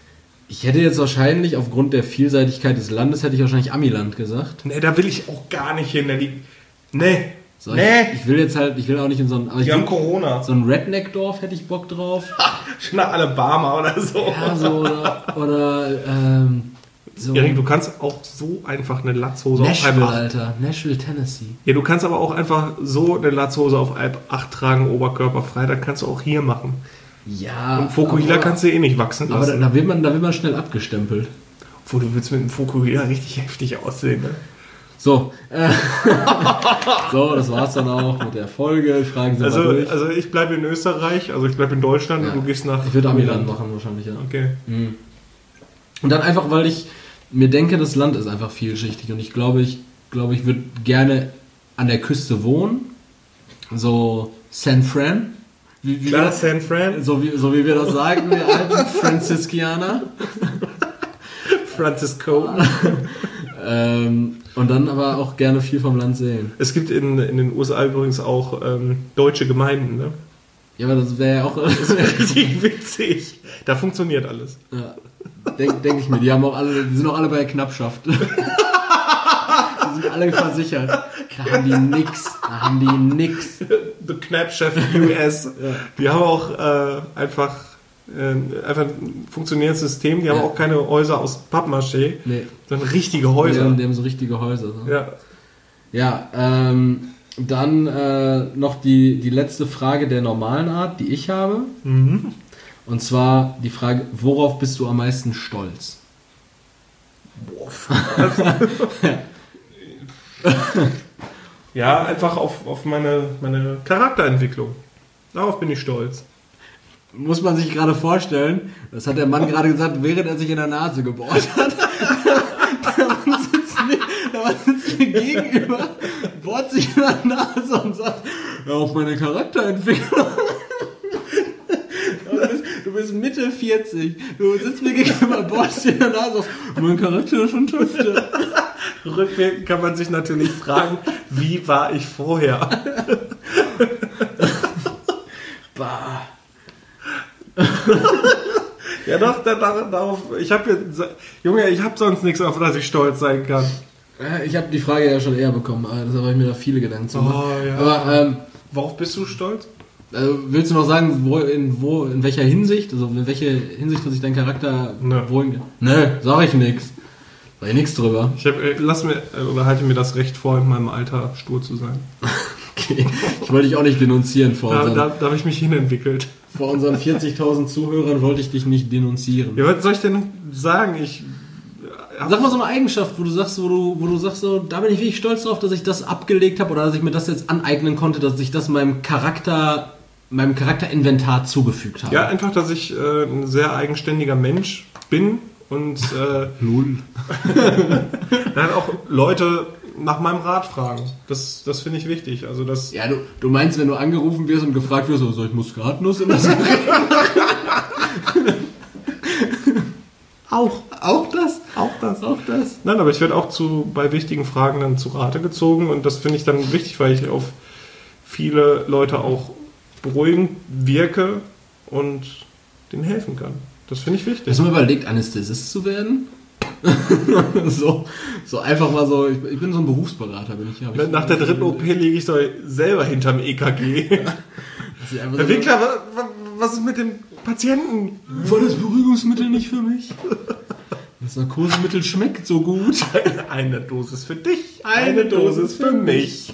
B: Ich hätte jetzt wahrscheinlich, aufgrund der Vielseitigkeit des Landes, hätte ich wahrscheinlich Amiland gesagt.
A: Nee, da will ich auch gar nicht hin. Die, nee.
B: So,
A: nee.
B: Ich, ich will jetzt halt, ich will auch nicht in so ein...
A: Die
B: ich
A: haben
B: will,
A: Corona.
B: So ein Redneck-Dorf hätte ich Bock drauf.
A: Schon nach Alabama oder so.
B: Ja, so, oder... oder ähm, so.
A: Erik, du kannst auch so einfach eine Latzhose
B: Nashville,
A: auf halb acht...
B: Alter. Nashville, Tennessee.
A: Ja, du kannst aber auch einfach so eine Latzhose auf halb acht tragen, oberkörperfrei. Das kannst du auch hier machen.
B: Ja,
A: und Fokuhila aber, kannst du eh nicht wachsen lassen.
B: Aber da, da, wird man, da wird man schnell abgestempelt.
A: Obwohl, du willst mit dem Fokuhila richtig heftig aussehen, ne?
B: So, äh, so, das war's dann auch mit der Folge. Fragen Sie
A: also,
B: mal durch.
A: Also ich bleibe in Österreich, also ich bleibe in Deutschland
B: Ja.
A: und du gehst nach...
B: Ich würde Amiland machen wahrscheinlich, ja.
A: Okay.
B: Mhm. Und dann einfach, weil ich mir denke, das Land ist einfach vielschichtig und ich glaube, ich glaube, ich würde gerne an der Küste wohnen. So San Fran. Wie, wie
A: Klar,
B: wir,
A: San Fran.
B: So wie, so wie wir das sagen, wir alten Franziskaner.
A: Francisco.
B: ähm, und dann aber auch gerne viel vom Land sehen.
A: Es gibt in, in den U S A übrigens auch ähm, deutsche Gemeinden, ne?
B: Ja, aber das wäre ja auch
A: das wär richtig witzig. Da funktioniert alles.
B: Ja. Denke denk ich mir, die haben auch alle, die sind auch alle bei der Knappschaft. Die sind alle versichert. Da haben die nix. Da haben die nix.
A: The Knapp-Chef U S. Ja. Die haben auch äh, einfach, äh, einfach ein funktionierendes System. Die ja. haben auch keine Häuser aus Pappmaché, nee. sondern richtige Häuser.
B: Die haben, die haben so richtige Häuser. So.
A: Ja.
B: Ja, ähm, dann äh, noch die, die letzte Frage der normalen Art, die ich habe.
A: Mhm.
B: Und zwar die Frage, worauf bist du am meisten stolz?
A: Ja, einfach auf, auf meine, meine Charakterentwicklung. Darauf bin ich stolz.
B: Muss man sich gerade vorstellen, das hat der Mann gerade gesagt, während er sich in der Nase gebohrt hat. Der Mann sitzt mir, der Mann sitzt mir gegenüber, bohrt sich in der Nase und sagt, ja, auf meine Charakterentwicklung. Du bist Mitte vierzig, du sitzt mir gegenüber, bohrst dir in der Nase auf, mein Charakter ist schon Tüfte.
A: Rückwirkend kann man sich natürlich fragen, wie war ich vorher?
B: Bah.
A: Ja doch, darauf, ich habe jetzt, Junge, ich habe sonst nichts, auf das ich stolz sein kann.
B: Ich habe die Frage ja schon eher bekommen, deshalb habe ich mir da viele Gedanken zu machen.
A: Oh, ja.
B: Aber ähm,
A: worauf bist du stolz?
B: Äh, willst du noch sagen, wo in, wo, in welcher Hinsicht, also in welcher Hinsicht hat sich dein Charakter
A: Nö.
B: wohin? Nö, sag ich nix. Sag ich nix drüber.
A: Ich hab, lass mir, oder halte mir das Recht vor, in meinem Alter stur zu sein.
B: Okay. Ich wollte dich auch nicht denunzieren vor
A: da,
B: unseren...
A: Da, da habe ich mich hinentwickelt.
B: Vor unseren vierzigtausend Zuhörern wollte ich dich nicht denunzieren.
A: Ja, was soll ich denn sagen? Ich...
B: Sag mal so eine Eigenschaft, wo du sagst, wo du, wo du sagst, so, da bin ich wirklich stolz drauf, dass ich das abgelegt habe oder dass ich mir das jetzt aneignen konnte, dass ich das meinem Charakter, meinem Charakterinventar zugefügt habe.
A: Ja, einfach, dass ich äh, ein sehr eigenständiger Mensch bin und äh,
B: Null.
A: dann auch Leute nach meinem Rat fragen. Das, das finde ich wichtig. Also das
B: ja, du, du meinst, wenn du angerufen wirst und gefragt wirst, soll ich Muskatnuss in das Auch, auch das?
A: Auch das.
B: Auch das.
A: Nein, aber ich werde auch zu, bei wichtigen Fragen dann zu Rate gezogen und das finde ich dann wichtig, weil ich auf viele Leute auch beruhigend wirke und denen helfen kann. Das finde ich wichtig.
B: Hast du mal überlegt, Anästhesist zu werden? so, so einfach mal so, ich, ich bin so ein Berufsberater, bin ich. ich
A: Nach der dritten O P liege ich so selber hinterm E K G. Ja. Herr Winkler, was, was ist mit dem Patienten?
B: War das Beruhigungsmittel nicht für mich? Das Narkosemittel schmeckt so gut.
A: Eine Dosis für dich, eine, eine Dosis für mich.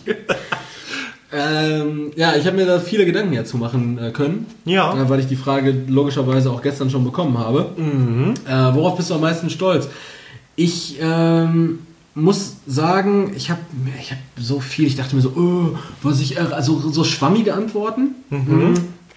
B: ähm, ja, ich habe mir da viele Gedanken dazu machen äh, können.
A: Ja.
B: Äh, weil ich die Frage logischerweise auch gestern schon bekommen habe.
A: Mhm.
B: Äh, worauf bist du am meisten stolz? Ich ähm, muss sagen, ich habe ich hab so viel, ich dachte mir so, oh, was ich, also so schwammige Antworten.
A: Mhm.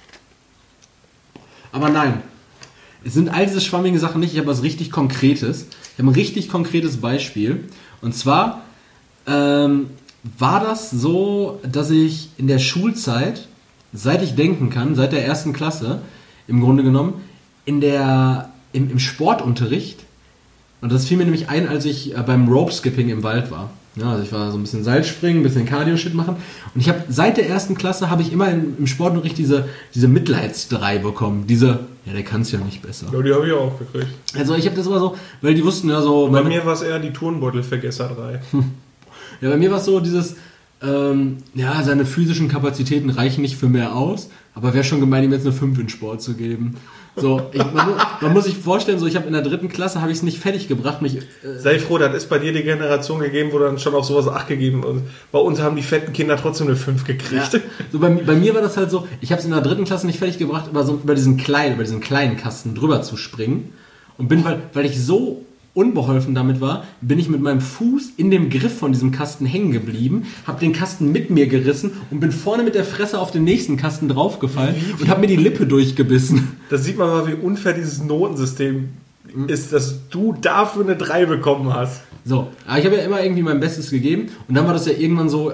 B: Aber nein, es sind all diese schwammigen Sachen nicht, ich habe was richtig Konkretes. Ich habe ein richtig konkretes Beispiel. Und zwar ähm, war das so, dass ich in der Schulzeit, seit ich denken kann, seit der ersten Klasse, im Grunde genommen, in der, im, im Sportunterricht, und das fiel mir nämlich ein, als ich beim Rope-Skipping im Wald war. Ja, also ich war so ein bisschen Seilspringen, ein bisschen Cardio-Shit machen. Und ich habe seit der ersten Klasse habe ich immer im, im Sportunterricht diese, diese Mitleidsdrei bekommen. Diese, ja, der kann es ja nicht besser.
A: Ja, die habe ich auch gekriegt.
B: Also ich habe das immer so, weil die wussten ja so...
A: Bei mir war es eher die Turnbeutelvergesser drei.
B: Ja, bei mir war es so dieses, ähm, ja, seine physischen Kapazitäten reichen nicht für mehr aus, aber wäre schon gemein, ihm jetzt eine fünf in Sport zu geben. So, ich, man, man muss sich vorstellen, so ich habe in der dritten Klasse habe ich es nicht fertig gebracht, mich. Äh,
A: Sei froh, das ist bei dir die Generation gegeben, wo dann schon auf sowas Acht gegeben und bei uns haben die fetten Kinder trotzdem eine fünf gekriegt.
B: Ja, so bei, bei mir war das halt so, ich habe es in der dritten Klasse nicht fertig gebracht, über so über diesen kleinen, über diesen kleinen Kasten drüber zu springen und bin weil, weil ich so unbeholfen damit war, bin ich mit meinem Fuß in dem Griff von diesem Kasten hängen geblieben, habe den Kasten mit mir gerissen und bin vorne mit der Fresse auf den nächsten Kasten draufgefallen wie, und habe mir die Lippe durchgebissen.
A: Da sieht man mal, wie unfair dieses Notensystem ist, dass du dafür eine drei bekommen hast.
B: So, aber ich habe ja immer irgendwie mein Bestes gegeben und dann war das ja irgendwann so,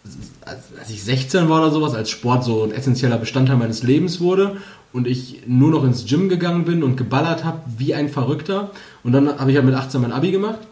B: als ich sechzehn war oder sowas, als Sport so ein essentieller Bestandteil meines Lebens wurde und ich nur noch ins Gym gegangen bin und geballert habe wie ein Verrückter. Und dann habe ich ja mit achtzehn mein Abi gemacht.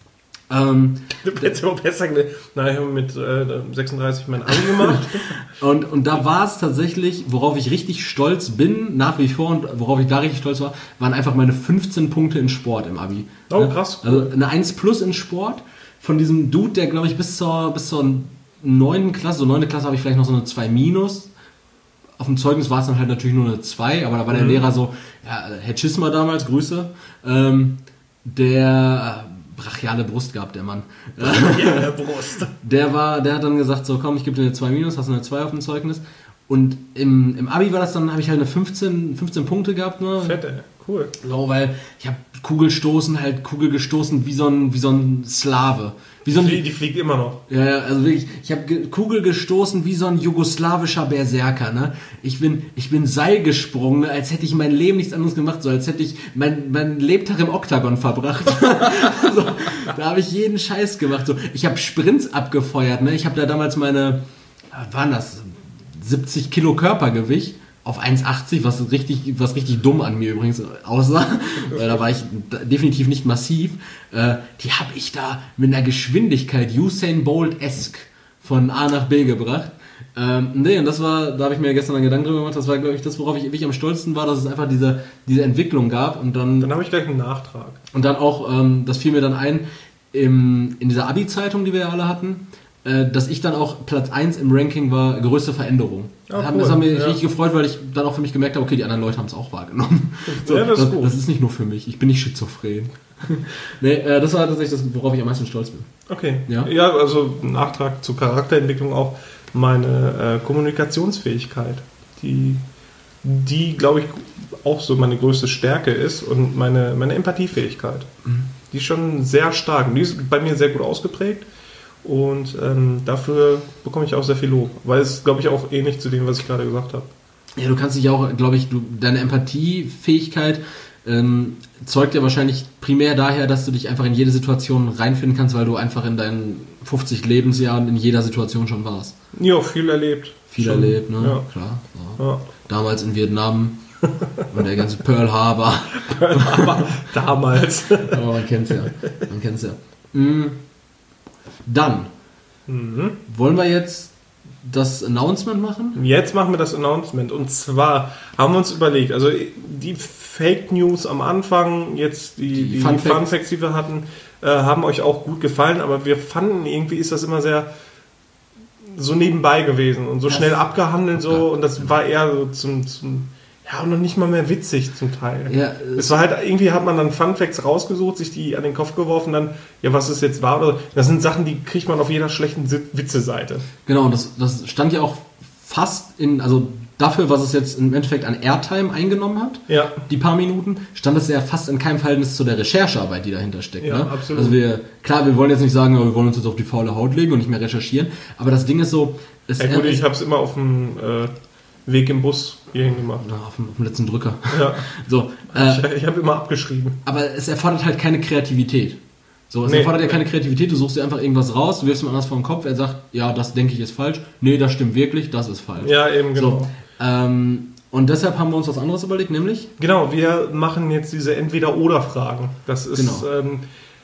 B: Ähm,
A: du hättest aber besser gesagt, nein, ich habe mit äh, sechsunddreißig mein Abi gemacht.
B: und, und da war es tatsächlich, worauf ich richtig stolz bin, nach wie vor, und worauf ich da richtig stolz war, waren einfach meine fünfzehn Punkte in Sport im Abi.
A: Oh, krass.
B: Also eine eins plus in Sport von diesem Dude, der, glaube ich, bis zur, bis zur neunten Klasse, so neunte Klasse habe ich vielleicht noch so eine zwei minus. Auf dem Zeugnis war es dann halt natürlich nur eine zwei, aber da war der mhm. Lehrer so, ja, Herr Schismer damals, Grüße, ähm, der äh, brachiale Brust gehabt, der Mann.
A: Brachiale Brust.
B: Der war, der hat dann gesagt, so komm, ich gebe dir eine zwei minus, hast du eine zwei auf dem Zeugnis. Und im, im Abi war das dann, habe ich halt eine fünfzehn, fünfzehn Punkte gehabt. Ne?
A: Fett, ey. Cool.
B: So, weil ich habe Kugelstoßen, halt Kugel gestoßen wie so ein, wie so ein Slave. Wie so ein,
A: die, die fliegt immer noch.
B: Ja, ja, also wirklich, ich habe ge- Kugel gestoßen wie so ein jugoslawischer Berserker, ne? Ich bin, ich bin Seil gesprungen, ne? Als hätte ich mein Leben nichts anderes gemacht, so als hätte ich mein, mein Lebtag im Oktagon verbracht. So, da habe ich jeden Scheiß gemacht. So, ich habe Sprints abgefeuert, ne? Ich habe da damals meine, was waren das, siebzig Kilo Körpergewicht auf eins achtzig, was richtig, was richtig dumm an mir übrigens aussah. Da war ich definitiv nicht massiv. Die habe ich da mit einer Geschwindigkeit Usain Bolt-esque von A nach B gebracht. Ähm, nee, und das war, da habe ich mir gestern einen Gedanken drüber gemacht, das war, glaube ich, das, worauf ich wirklich am stolzesten war, dass es einfach diese, diese Entwicklung gab. Und dann,
A: dann habe ich gleich einen Nachtrag.
B: Und dann auch, ähm, das fiel mir dann ein, im, in dieser Abi-Zeitung, die wir ja alle hatten, äh, dass ich dann auch Platz eins im Ranking war, größte Veränderung. Oh, cool. Das hat mich ja. richtig gefreut, weil ich dann auch für mich gemerkt habe, okay, die anderen Leute haben es auch wahrgenommen. So, ja, das, ist das, das ist nicht nur für mich, ich bin nicht schizophren. Nee, äh, das war tatsächlich das, worauf ich am meisten stolz bin.
A: Okay. Ja, ja, also Nachtrag zur Charakterentwicklung auch meine äh, Kommunikationsfähigkeit, die, die glaube ich auch so meine größte Stärke ist und meine, meine Empathiefähigkeit. Mhm. Die ist schon sehr stark und die ist bei mir sehr gut ausgeprägt und ähm, dafür bekomme ich auch sehr viel Lob, weil es glaube ich auch ähnlich zu dem, was ich gerade gesagt habe.
B: Ja, du kannst dich auch, glaube ich, du, deine Empathiefähigkeit ähm, zeugt ja wahrscheinlich primär daher, dass du dich einfach in jede Situation reinfinden kannst, weil du einfach in deinen fünfzig Lebensjahren in jeder Situation schon warst.
A: Ja, viel erlebt.
B: Viel
A: schon.
B: erlebt, ne? Ja. Klar. So. Ja. Damals in Vietnam und der ganze Pearl Harbor.
A: Pearl Harbor, damals.
B: Aber man kennt's ja. Man kennt's ja. Mhm. Dann mhm. wollen wir jetzt das Announcement machen?
A: Jetzt machen wir das Announcement. Und zwar haben wir uns überlegt, also die Fake News am Anfang, jetzt die, die, die Fun, Fun Facts, die wir hatten, äh, haben euch auch gut gefallen, aber wir fanden, irgendwie ist das immer sehr so nebenbei gewesen und so das schnell abgehandelt so okay. Und das war eher so zum, zum ja, und noch nicht mal mehr witzig zum Teil. Ja, es war halt, irgendwie hat man dann Fun Facts rausgesucht, sich die an den Kopf geworfen, dann, ja, was es jetzt war oder so. Das sind Sachen, die kriegt man auf jeder schlechten Witze-Seite.
B: Genau, und das, das stand ja auch fast in, also dafür, was es jetzt im Endeffekt an Airtime eingenommen hat, ja. die paar Minuten, stand es ja fast in keinem Verhältnis zu der Recherchearbeit, die dahinter steckt. Ja, ne? Absolut. Also wir, klar, wir wollen jetzt nicht sagen, wir wollen uns jetzt auf die faule Haut legen und nicht mehr recherchieren, aber das Ding ist so... Es,
A: ja gut, ich habe es immer auf dem äh, Weg im Bus hierhin gemacht.
B: Ja, auf, dem, auf dem letzten Drücker.
A: Ja.
B: So, äh,
A: ich ich habe immer abgeschrieben.
B: Aber es erfordert halt keine Kreativität. So, es nee, erfordert ja keine Kreativität, du suchst dir einfach irgendwas raus, du wirfst ihm anders vor den Kopf, er sagt, ja, das denke ich ist falsch, nee, das stimmt wirklich, das ist falsch.
A: Ja, eben, genau.
B: So, ähm, und deshalb haben wir uns was anderes überlegt, nämlich?
A: Genau, wir machen jetzt diese Entweder-Oder-Fragen. Das ist, genau. ähm,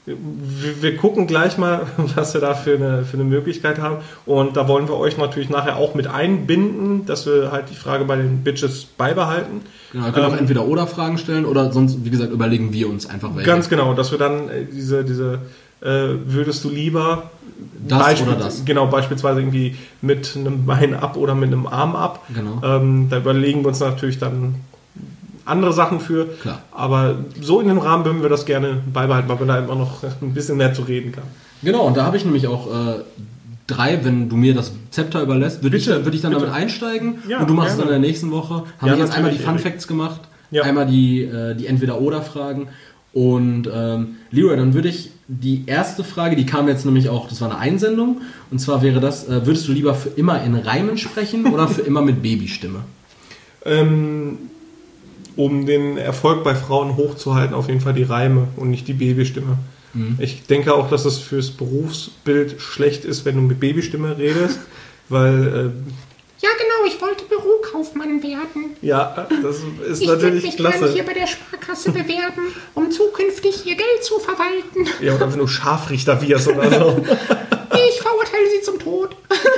A: wir, wir gucken gleich mal, was wir da für eine, für eine Möglichkeit haben. Und da wollen wir euch natürlich nachher auch mit einbinden, dass wir halt die Frage bei den Bitches beibehalten.
B: Genau, ihr könnt ähm, auch entweder oder Fragen stellen oder sonst, wie gesagt, überlegen wir uns einfach welche.
A: Ganz genau, dass wir dann äh, diese, diese äh, würdest du lieber
B: das Beispiel, oder das?
A: Genau, beispielsweise irgendwie mit einem Bein ab oder mit einem Arm ab.
B: Genau.
A: Ähm, da überlegen wir uns natürlich dann andere Sachen für.
B: Klar.
A: Aber so in dem Rahmen würden wir das gerne beibehalten, weil man da immer noch ein bisschen mehr zu reden kann.
B: Genau, und da habe ich nämlich auch äh, drei, wenn du mir das Zepter überlässt, würde ich, würd ich dann bitte. damit einsteigen
A: Ja,
B: und du machst es
A: gerne.
B: dann in der nächsten Woche. Haben
A: Ja,
B: wir jetzt einmal die Fun
A: Erik.
B: Facts gemacht,
A: Ja.
B: einmal die, äh, die Entweder-Oder-Fragen. Und ähm, Leroy, dann würde ich die erste Frage, die kam jetzt nämlich auch, das war eine Einsendung, und zwar wäre das, äh, würdest du lieber für immer in Reimen sprechen oder für immer mit Babystimme?
A: Ähm, um den Erfolg bei Frauen hochzuhalten, auf jeden Fall die Reime und nicht die Babystimme.
B: Mhm.
A: Ich denke auch, dass es fürs Berufsbild schlecht ist, wenn du mit Babystimme redest, weil äh,
C: Ja, genau, ich wollte Bürokaufmann werden.
A: ja, das ist
C: Ich würde
A: natürlich
C: mich gerne
A: klasse.
C: hier bei der Sparkasse bewerben, um zukünftig ihr Geld zu verwalten.
A: Ja, oder wenn du Scharfrichter wirst oder so.
C: Ich verurteile sie zum Tod.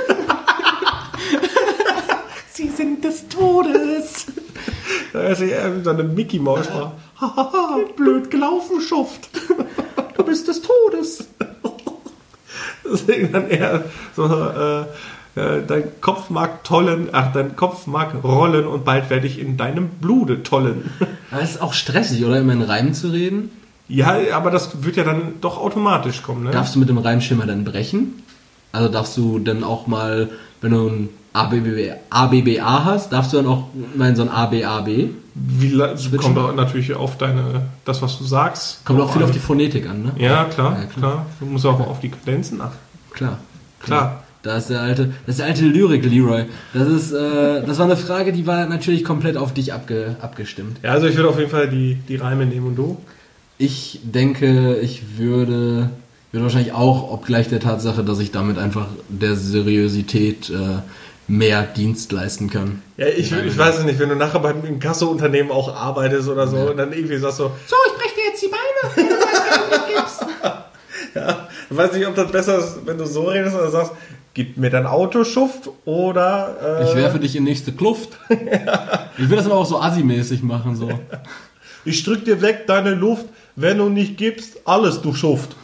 C: Sie sind des Todes.
A: Da ist ja so eine Mickey Maus. Hahaha, blöd gelaufen, Schuft.
C: Du bist des Todes.
A: Deswegen dann eher so, äh, äh, dein Kopf mag tollen, ach, dein Kopf mag rollen und bald werde ich in deinem Blute tollen.
B: Das ist auch stressig, oder? Immer in Reimen zu reden.
A: Ja, aber das wird ja dann doch automatisch kommen, ne?
B: Darfst du mit dem Reimschimmer dann brechen? Also darfst du dann auch mal, wenn du ein A B B A hast, darfst du dann auch mal in so ein A B A B?
A: Wie la- kommt auch natürlich auf deine, das, was du sagst.
B: Kommt auch viel auf die Phonetik an, ne?
A: Ja, klar,
B: Ja, klar.
A: klar. Du musst auch auf die Kadenzen achten.
B: Klar.
A: Klar.
B: Da ist der alte, das ist der alte Lyrik, Leroy. Das ist, äh, das war eine Frage, die war natürlich komplett auf dich abge, abgestimmt.
A: Ja, also ich würde auf jeden Fall die, die Reime nehmen und du?
B: Ich denke, ich würde, würde wahrscheinlich auch, obgleich der Tatsache, dass ich damit einfach der Seriosität äh, mehr Dienst leisten kann.
A: Ja, ich, ich weiß es nicht, wenn du nachher beim Inkasso-Unternehmen auch arbeitest oder so
B: Ja.
A: und dann irgendwie sagst so,
C: So, ich breche dir jetzt die Beine, wenn du das Geld nicht gibst.
A: ja, ich weiß nicht, ob das besser ist, wenn du so redest oder sagst, gib mir dein Auto, Schuft, oder... Äh,
B: Ich werfe dich in nächste Kluft. Ich will das aber auch so assi-mäßig machen, so.
A: ich drück dir weg deine Luft, wenn du nicht gibst, alles, du Schuft.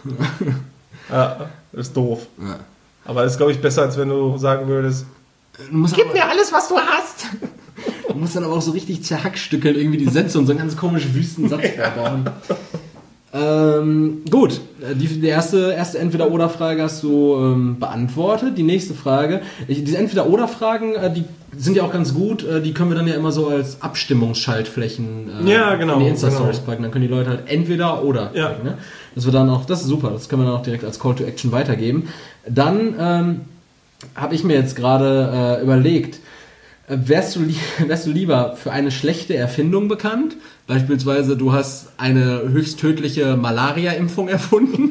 A: Ja, ist doof.
B: Ja.
A: Aber ist, glaube ich, besser, als wenn du sagen würdest,
B: Du musst,
C: Gib
B: aber,
C: mir alles, was du hast.
B: du musst dann aber auch so richtig zerhackstückeln, irgendwie die Sätze und so einen ganz komischen Wüstensatz vorbauen. Ähm, gut, die, die erste, erste Entweder-Oder-Frage hast du ähm, beantwortet. Die nächste Frage, ich, diese Entweder-Oder-Fragen, äh, die sind ja auch ganz gut, äh, die können wir dann ja immer so als Abstimmungsschaltflächen äh,
A: Ja, genau,
B: in die Insta-Stories
A: genau.
B: packen. Dann können die Leute halt entweder oder
A: Ja.
B: klicken, ne? Das wird dann auch, das ist super, das können wir dann auch direkt als Call to Action weitergeben. Dann ähm, habe ich mir jetzt gerade äh, überlegt, äh, wärst du, li- wärst du lieber für eine schlechte Erfindung bekannt? Beispielsweise, du hast eine höchst tödliche Malaria-Impfung erfunden.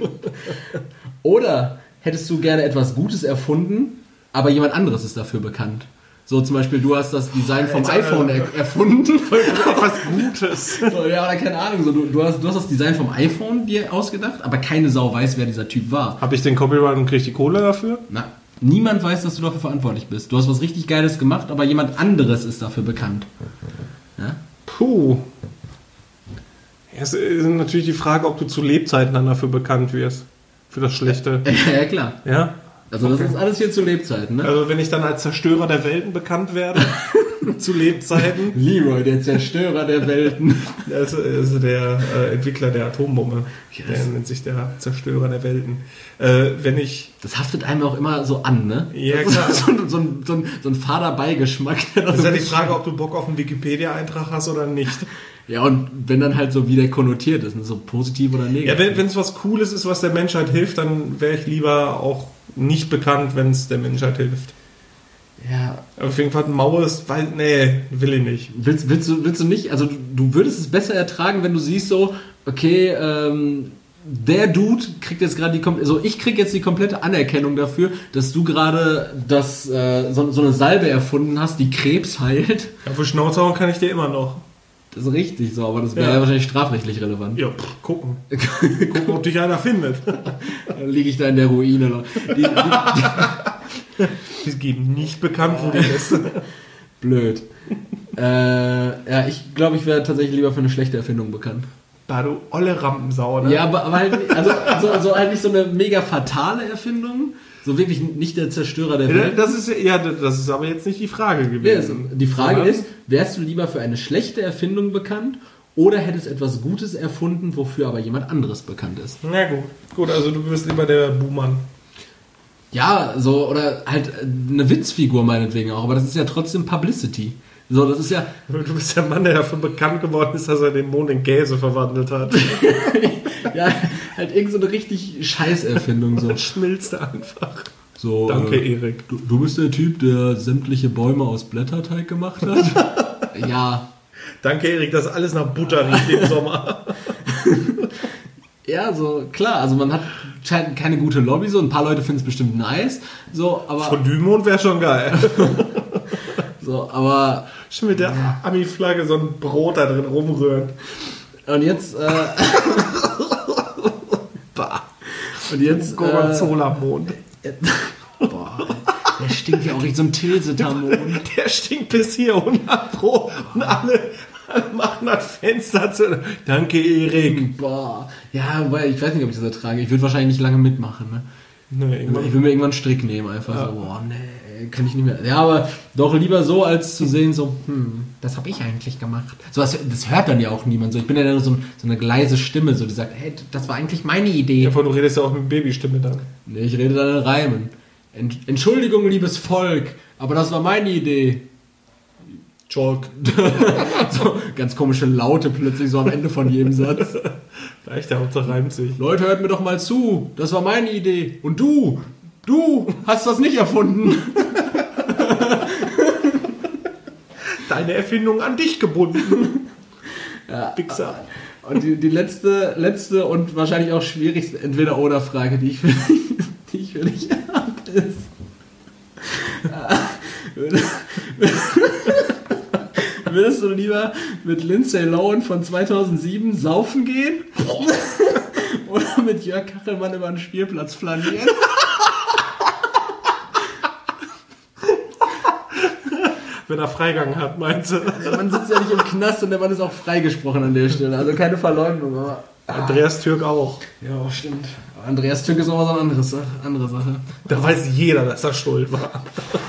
B: Oder hättest du gerne etwas Gutes erfunden, aber jemand anderes ist dafür bekannt? So zum Beispiel, du hast das Design vom
A: Alter.
B: iPhone er erfunden.
A: etwas Gutes.
B: So, ja, oder keine Ahnung. So, du, du, hast, du hast das Design vom iPhone dir ausgedacht, aber keine Sau weiß, wer dieser Typ war.
A: Habe ich den Copyright und krieg die Kohle dafür?
B: Na, niemand weiß, dass du dafür verantwortlich bist. Du hast was richtig Geiles gemacht, aber jemand anderes ist dafür bekannt. Ja?
A: Puh. Ja, es ist natürlich die Frage, ob du zu Lebzeiten dann dafür bekannt wirst. Für das Schlechte.
B: Ja, klar.
A: Ja?
B: Also das ist alles hier zu Lebzeiten, ne?
A: Also wenn ich dann als Zerstörer der Welten bekannt werde, zu Lebzeiten,
B: Leroy, der Zerstörer der Welten.
A: das ist der äh, Entwickler der Atombombe.
B: Yes.
A: Der nennt sich der Zerstörer der Welten. Äh, wenn ich...
B: Das haftet einem auch immer so an, ne?
A: Ja,
B: Das ist
A: klar.
B: So, ein- so, ein- so, ein- so ein fader Beigeschmack. der da
A: Das ist
B: so
A: ja die
B: mit-
A: Frage, ob du Bock auf einen Wikipedia-Eintrag hast oder nicht.
B: Ja, und wenn dann halt so wie der konnotiert ist, ne? So positiv oder negativ.
A: Ja, wenn es was Cooles ist, was der Menschheit hilft, dann wäre ich lieber auch nicht bekannt, wenn es der Menschheit hilft.
B: ja.
A: Auf jeden Fall ein Maus, weil, nee, will ich nicht.
B: Willst, willst, du, willst du nicht, also du, du würdest es besser ertragen, wenn du siehst so, okay, ähm, der Dude kriegt jetzt gerade die, kom- also ich krieg jetzt die komplette Anerkennung dafür, dass du gerade das, äh, so, so eine Salbe erfunden hast, die Krebs heilt.
A: Ja, für Schnauze hauen kann ich dir immer noch.
B: Das ist richtig so, aber das wäre
A: Ja.
B: ja wahrscheinlich strafrechtlich relevant.
A: Ja, pff, gucken. Gucken, ob dich einer findet.
B: Dann liege ich da in der Ruine noch. Die, die,
A: Die geben nicht bekannt, wo die ist.
B: blöd. Äh, ja, ich glaube, ich wäre tatsächlich lieber für eine schlechte Erfindung bekannt.
A: Da du olle Rampensau, ne?
B: Ja, aber, aber halt, nicht- also, so, so halt nicht so eine mega fatale Erfindung. So wirklich nicht der Zerstörer der
A: Ja,
B: Welt.
A: das ist, ja, das ist aber jetzt nicht die Frage
B: Ja,
A: gewesen.
B: die Frage
A: Sondern-
B: ist, wärst du lieber für eine schlechte Erfindung bekannt oder hättest etwas Gutes erfunden, wofür aber jemand anderes bekannt ist?
A: Na gut. Gut, also du bist lieber der Buhmann.
B: Ja, so, oder halt eine Witzfigur meinetwegen auch, aber das ist ja trotzdem Publicity. So, das ist ja,
A: Du bist der Mann, der dafür bekannt geworden ist, dass er den Mond in Käse verwandelt hat.
B: ja, halt irgend so eine richtig Scheißerfindung. So,
A: Schmilzt einfach.
B: so
A: Danke,
B: äh,
A: Erik.
B: du, du bist der Typ, der sämtliche Bäume aus Blätterteig gemacht hat? ja.
A: Danke, Erik, dass alles nach Butter riecht im Sommer.
B: Ja, so, klar, also man hat scheint keine gute Lobby, so ein paar Leute finden es bestimmt nice, so, aber,
A: Fondue-Mond wäre schon geil.
B: so, aber,
A: Schon mit der Ami-Flagge so ein Brot da drin rumrühren.
B: und jetzt, äh,
A: Bah.
B: und jetzt, äh,
A: Gorgonzola-Mond.
B: boah, der stinkt ja auch richtig, so ein Tilsiter-Mond.
A: Der stinkt bis hier hundert Pro und alle, alle machen das Fenster zu. Danke, Erik.
B: Boah, ja, weil ich weiß nicht, ob ich das ertrage. Ich würde wahrscheinlich nicht lange mitmachen, ne?
A: Nee,
B: Ich
A: irgendwann-
B: will mir irgendwann einen Strick nehmen, einfach
A: Ja.
B: so, boah, nee, kann ich nicht mehr. Ja, aber doch lieber so, als zu sehen, so, hm, das habe ich eigentlich gemacht. So, das, das hört dann ja auch niemand so. Ich bin ja dann so, ein, so eine leise Stimme, so, die sagt, hey, das war eigentlich meine Idee.
A: Ja, du redest ja auch mit Babystimme dann.
B: Nee, ich rede dann in Reimen. Ent, Entschuldigung, liebes Volk, aber das war meine Idee.
A: Chalk.
B: So, ganz komische Laute plötzlich so am Ende von jedem Satz.
A: Leicht, der Hauptsache reimt sich.
B: Leute, hört mir doch mal zu. Das war meine Idee. Und du, du hast das nicht erfunden.
A: Deine Erfindung an dich gebunden.
B: Ja.
A: Wichser.
B: Und die, die letzte, letzte und wahrscheinlich auch schwierigste Entweder-Oder-Frage, die ich für, die ich für dich habe, ist... Würdest du lieber mit Lindsay Lohan von zweitausendsieben saufen gehen? Oder mit Jörg Kachelmann über den Spielplatz flanieren?
A: Wenn er Freigang hat, meinst du?
B: Der Mann sitzt ja nicht im Knast und der Mann ist auch freigesprochen an der Stelle. Also keine Verleumdung. Aber
A: Andreas Türk auch.
B: ja, stimmt. Aber Andreas Türk ist nochmal so eine andere Sache. Andere Sache.
A: Da weiß jeder, dass er schuld war.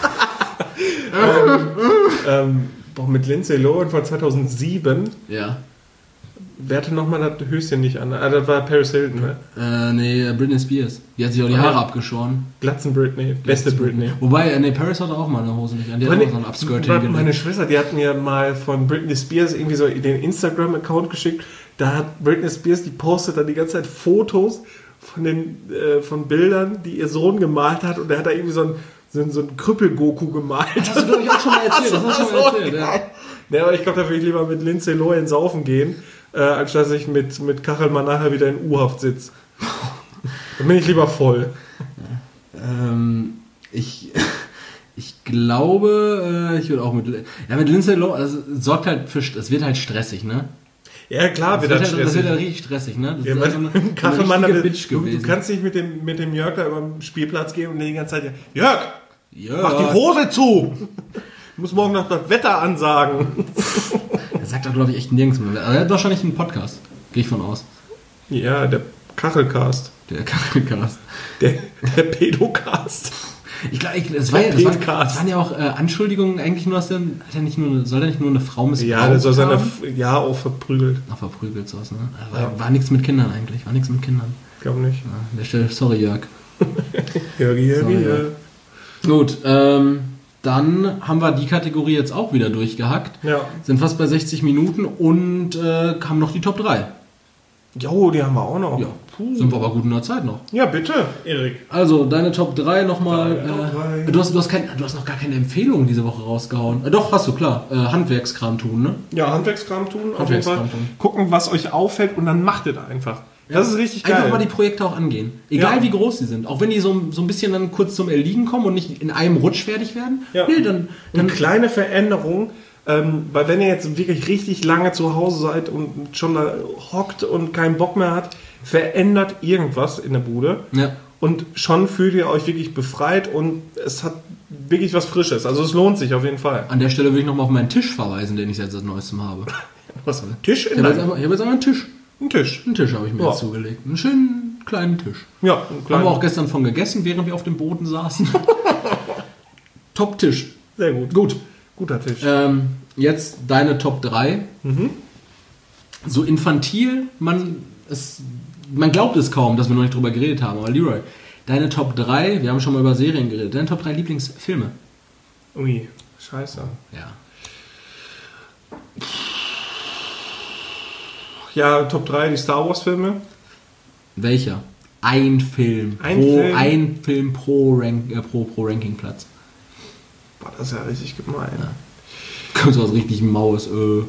A: ähm, ähm, boah, mit Lindsay Lohan von zweitausendsieben.
B: Ja.
A: Wer hatte nochmal das Höschen nicht an? Ah, das war Paris Hilton, ne?
B: Äh, nee, Britney Spears. Die hat sich auch die Haare
A: Ja.
B: abgeschoren.
A: Glatzen Britney. Beste Britney.
B: Wobei, äh, nee, Paris hatte auch mal eine Hose nicht an. Die hat
A: Meine,
B: auch so ein Upskirting
A: meine,
B: gelegt.
A: meine Schwester, die hat mir mal von Britney Spears irgendwie so den Instagram-Account geschickt. Da hat Britney Spears, die postet dann die ganze Zeit Fotos von den äh, von Bildern, die ihr Sohn gemalt hat. Und der hat da irgendwie so ein, so ein, so ein Krüppel-Goku gemalt.
B: Das hast du, glaube ich, auch schon mal erzählt. Das hast du schon mal erzählt, ja.
A: Ja, aber ich glaube, da würde ich lieber mit Lindsay Lohan saufen gehen, äh, anstatt dass ich mit, mit Kachelmann nachher wieder in U-Haft sitze. Dann bin ich lieber voll.
B: Ähm, ich, ich glaube, äh, ich würde auch mit, ja, mit Lindsay Lohan, also, es sorgt halt für, es wird halt stressig, ne?
A: Ja, klar,
B: Das
A: wird
B: wird,
A: das
B: halt, das wird
A: stressig.
B: halt richtig stressig, ne? Das
A: Ja,
B: ist
A: weil
B: also eine, eine
A: Kachelmann,
B: richtige
A: da-
B: Bitch
A: du,
B: gewesen.
A: du kannst nicht mit dem, mit dem Jörg da über den Spielplatz gehen und die ganze Zeit, Jörg,
B: ja,
A: mach die Hose zu! Ich muss morgen noch das Wetter ansagen.
B: er sagt doch, glaube ich, echt nirgends mehr. Aber er hat wahrscheinlich einen Podcast. Gehe ich von aus.
A: Ja, der Kachelcast.
B: Der Kachelcast.
A: Der, der Pedocast.
B: Ich glaube, das, war ja, das, war,
A: Petcast.
B: das waren ja auch äh, Anschuldigungen eigentlich nur, dass der, hat er nicht nur, eine- soll er nicht nur eine Frau missbraucht
A: Ja, der soll seine,
B: haben?
A: ja, auch verprügelt.
B: Ach, verprügelt sowas, ne? War,
A: Ja.
B: war nichts mit Kindern eigentlich, war nichts mit Kindern.
A: Ich glaube nicht.
B: Ja, an der Stelle, sorry Jörg.
A: Jörgi, Jörgi,
B: Sorry, ja.
A: äh,
B: Gut, ähm, dann haben wir die Kategorie jetzt auch wieder durchgehackt.
A: ja.
B: Sind fast bei sechzig Minuten und äh, haben noch die Top drei.
A: Jo, die haben wir auch noch.
B: Ja, sind wir aber gut in der Zeit noch.
A: Ja, bitte, Erik.
B: Also, deine Top drei nochmal.
A: Drei, drei.
B: Äh, du, hast, du, hast kein, du hast noch gar keine Empfehlung diese Woche rausgehauen. Äh, doch, hast du, klar. Äh, Handwerkskram tun, ne?
A: Ja, Handwerkskram tun. Auf jeden
B: Handwerkskram
A: Fall.
B: tun.
A: Gucken, was euch auffällt und dann macht ihr einfach. Das ist richtig geil.
B: Einfach mal die Projekte auch angehen. Egal
A: Ja.
B: wie groß sie sind. Auch wenn die so, so ein bisschen dann kurz zum Erliegen kommen und nicht in einem Rutsch fertig werden.
A: Ja.
B: Nee, dann,
A: Und
B: dann
A: kleine Veränderungen Ähm, weil wenn ihr jetzt wirklich richtig lange zu Hause seid und schon da hockt und keinen Bock mehr hat, verändert irgendwas in der Bude.
B: Ja.
A: Und schon fühlt ihr euch wirklich befreit und es hat wirklich was Frisches. Also es lohnt sich auf jeden Fall.
B: An der Stelle will ich nochmal auf meinen Tisch verweisen, den ich jetzt seit neuestem habe.
A: Was? Ein Tisch
B: Ich
A: in
B: habe jetzt,
A: deinem...
B: einfach- ich hab jetzt einfach einen Tisch.
A: Ein Tisch.
B: Einen Tisch habe ich mir
A: Ja.
B: jetzt zugelegt. Einen schönen kleinen Tisch.
A: Ja, ein
B: Haben
A: kleiner.
B: wir auch gestern von gegessen, während wir auf dem Boden saßen. Top-Tisch.
A: Sehr gut.
B: Gut.
A: Guter Tisch.
B: Ähm, jetzt deine Top drei. So infantil, man, es, man glaubt es kaum, dass wir noch nicht drüber geredet haben. Aber Leroy, deine Top drei, wir haben schon mal über Serien geredet, deine Top drei Lieblingsfilme.
A: Ui, scheiße.
B: Ja.
A: Ja, Top drei, die Star Wars Filme.
B: Welcher? Ein Film.
A: Ein
B: pro,
A: Film?
B: Ein Film pro, Rank, äh, pro, pro Rankingplatz.
A: Boah, das ist ja richtig gemein.
B: Kommt so was richtig Maues. Äh,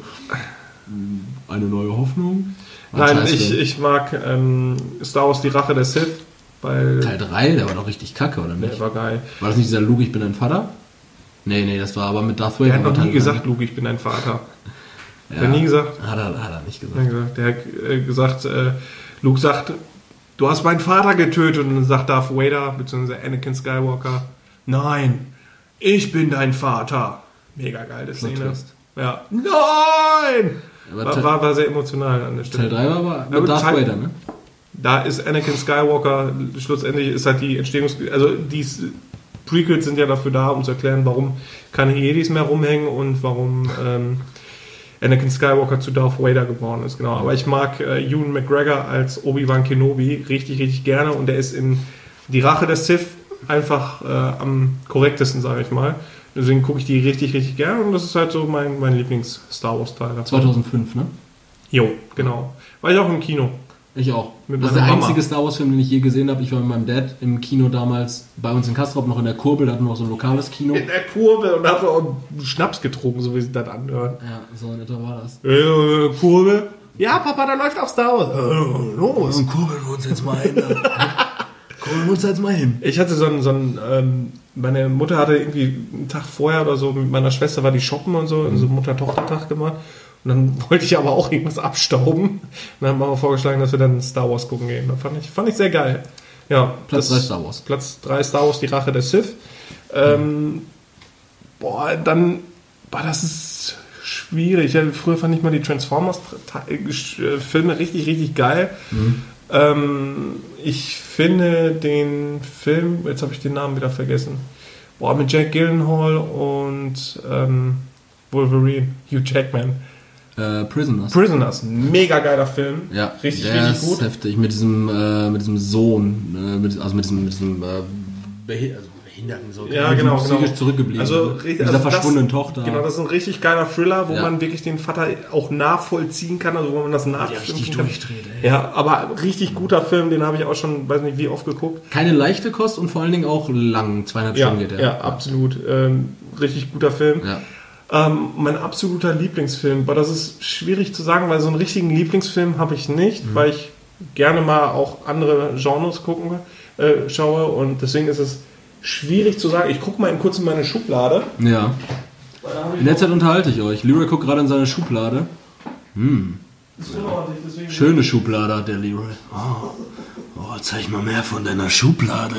B: eine neue Hoffnung? War ein
A: Nein, ich,
B: Scheißfilm.
A: ich mag ähm, Star Wars, die Rache der Sith, weil
B: Teil drei, der war doch richtig kacke, oder nicht?
A: der war geil.
B: War das nicht dieser Luke, ich bin dein Vater? Nee, nee, das war aber mit Darth Vader.
A: Der hat noch
B: Teil
A: nie
B: drei.
A: gesagt, Luke, ich bin dein Vater.
B: Ja.
A: Hat er nie gesagt?
B: Hat er, hat er nicht gesagt.
A: Der hat gesagt, der hat äh, gesagt, äh, Luke sagt, du hast meinen Vater getötet. Und dann sagt Darth Vader, beziehungsweise Anakin Skywalker, nein, ich bin dein Vater. Mega geile Szene.
B: Twist.
A: Ja. Nein!
B: Aber
A: War,
B: Teil-
A: war, war sehr emotional an der Stelle.
B: Teil drei war aber
A: Ja,
B: mit Darth
A: Teil-
B: Vader, ne?
A: Da ist Anakin Skywalker, schlussendlich ist halt die Entstehungs... Also die Prequels sind ja dafür da, um zu erklären, warum keine Jedis mehr rumhängen und warum ähm, Anakin Skywalker zu Darth Vader geboren ist. Genau. Aber ich mag äh, Ewan McGregor als Obi-Wan Kenobi richtig, richtig gerne und der ist in Die Rache der Sith einfach äh, am korrektesten, sage ich mal. Deswegen gucke ich die richtig, richtig gerne und das ist halt so mein, mein Lieblings-Star Wars-Teil.
B: zweitausendfünf, ne?
A: Jo, genau. War ich auch im Kino.
B: Ich auch.
A: Mit
B: das ist der
A: meiner Mama.
B: einzige Star Wars Film, den ich je gesehen habe. Ich war mit meinem Dad im Kino damals bei uns in Kastrop noch in der Kurbel, da hatten wir auch so ein lokales Kino.
A: In der Kurve und habe auch Schnaps getrunken, so wie sie das anhören.
B: Ja, so in etwa war das.
A: Äh, Kurve? Ja, Papa, da läuft auch Star Wars. Äh, los.
B: Und kurbeln wir uns jetzt mal hin. kurbeln wir uns jetzt mal hin.
A: Ich hatte so ein, so ein ähm, meine Mutter hatte irgendwie einen Tag vorher oder so mit meiner Schwester war die shoppen und so, so Mutter-Tochter-Tag gemacht. Und dann wollte ich aber auch irgendwas abstauben. Und dann haben wir vorgeschlagen, dass wir dann Star Wars gucken gehen. Das fand ich, fand ich sehr geil. Ja,
B: Platz
A: das-
B: drei Star Wars.
A: Platz drei Star Wars, die Rache der Sith. Ähm, boah, dann, boah, das ist schwierig. Ja, früher fand ich mal die Transformers-Filme richtig, richtig geil. Ähm, ich finde den Film, jetzt habe ich den Namen wieder vergessen, boah, mit Jack Gyllenhaal und ähm, Wolverine, Hugh Jackman.
B: Äh, Prisoners.
A: Prisoners, mega geiler Film.
B: Ja,
A: richtig,
B: der
A: richtig
B: ist
A: gut.
B: heftig. Mit diesem, äh, mit diesem Sohn, äh, mit, also mit diesem, mit diesem äh, Behi also Behinderten, so
A: Ja,
B: mit
A: genau,
B: diesem psychisch
A: genau.
B: zurückgeblieben.
A: Also,
B: Also,
A: richtig-
B: mit dieser
A: also das-
B: verschwundenen Tochter.
A: Genau, das ist ein richtig geiler Thriller, wo
B: Ja.
A: man wirklich den Vater auch nachvollziehen kann, also wo man das nachvollziehen
B: richtig
A: kann.
B: durchdreht, ey.
A: Ja, aber richtig guter Film, den habe ich auch schon, weiß nicht wie oft geguckt.
B: Keine leichte Kost und vor allen Dingen auch lang, zweieinhalb
A: Ja,
B: Stunden geht der.
A: ja, absolut. Ähm, richtig guter Film.
B: Ja.
A: Ähm, mein absoluter Lieblingsfilm, aber das ist schwierig zu sagen, weil so einen richtigen Lieblingsfilm habe ich nicht,
B: Mhm.
A: weil ich gerne mal auch andere Genres gucken, äh, schaue und deswegen ist es schwierig zu sagen. Ich gucke mal kurz in meine Schublade.
B: Ja. In der Zeit unterhalte ich euch. Leroy guckt gerade in seine Schublade.
A: Deswegen
B: Schöne Schublade hat der Leroy. Oh, oh zeig mal mehr von deiner Schublade.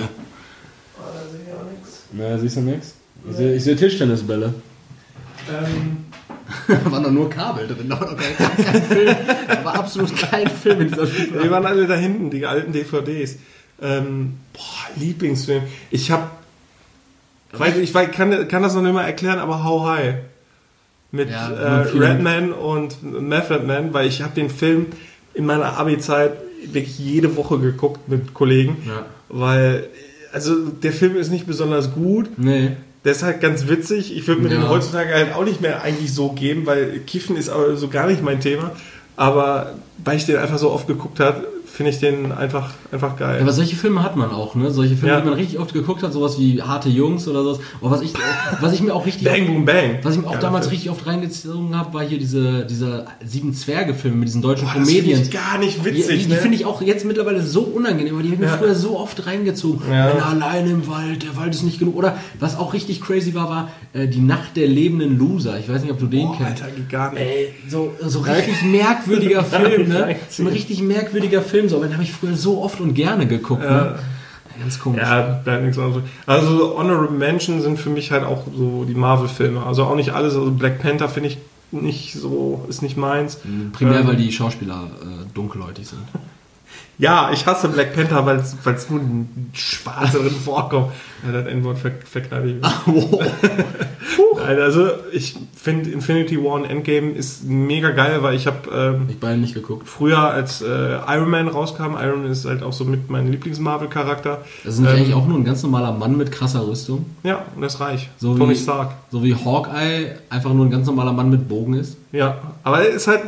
B: Na, siehst du nichts? Ich sehe ich seh Tischtennisbälle.
A: ähm,
B: Da waren doch nur Kabel drin, da war doch kein, kein Film. Da war absolut kein Film in dieser
A: Die
B: Schublade.
A: waren alle da hinten, die alten D V Ds. Ähm, boah, Lieblingsfilm. Ich habe, weiß ich weiß, kann, kann das noch nicht mal erklären, aber How High mit
B: Ja,
A: äh,
B: viele-
A: Redman und Method Man, weil ich habe den Film in meiner Abi-Zeit wirklich jede Woche geguckt mit Kollegen,
B: Ja.
A: weil also der Film ist nicht besonders gut.
B: Nee.
A: Der ist halt ganz witzig. Ich würde mir
B: Ja.
A: den heutzutage halt auch nicht mehr eigentlich so geben, weil Kiffen ist aber so gar nicht mein Thema. Aber weil ich den einfach so oft geguckt habe, finde ich den einfach, einfach geil.
B: Ja, aber solche Filme hat man auch, ne? Solche Filme,
A: Ja.
B: die man richtig oft geguckt hat, sowas wie Harte Jungs oder sowas. Aber was ich, was ich mir auch richtig
A: Bang, boom, bang.
B: Was ich mir auch
A: Ja,
B: damals
A: Film.
B: richtig oft reingezogen habe, war hier diese, diese sieben Zwerge-Filme mit diesen deutschen
A: Boah, das finde
B: Comedians.
A: ich gar nicht
B: Die,
A: witzig,
B: die
A: ne?
B: finde ich auch jetzt mittlerweile so unangenehm, aber die habe ich mir
A: Ja.
B: früher so oft reingezogen.
A: Ja.
B: Wenn er alleine im Wald, der Wald ist nicht genug. Oder was auch richtig crazy war, war äh, Die Nacht der lebenden Loser. Ich weiß nicht, ob du den
A: Boah,
B: kennst.
A: Alter, geht gar nicht.
B: Ey, so, so richtig merkwürdiger Film, ne? So ein richtig merkwürdiger Film, so, aber den habe ich früher so oft und gerne geguckt, ne? Ganz komisch.
A: Ja, bleibt nichts anderes. Also Honorable Mention sind für mich halt auch so die Marvel-Filme. Also auch nicht alles. Also Black Panther finde ich nicht so, ist nicht meins.
B: Primär,
A: Ähm,
B: weil die Schauspieler äh, dunkelhäutig sind.
A: Ja, ich hasse Black Panther, weil es nur ein Schwarzer drin vorkommt. Ja, das N-Wort ver verknalle ich mich. Nein, also ich finde Infinity War und Endgame ist mega geil, weil ich habe ähm,
B: Ich beide nicht geguckt.
A: früher, als äh, Iron Man rauskam, Iron Man ist halt auch so mit meinem Lieblings-Marvel-Charakter.
B: Das ist nicht
A: Ähm,
B: eigentlich auch nur ein ganz normaler Mann mit krasser Rüstung.
A: Ja, und das reicht.
B: So
A: Tony
B: wie,
A: Stark.
B: so wie Hawkeye einfach nur ein ganz normaler Mann mit Bogen ist.
A: Ja, aber es ist halt,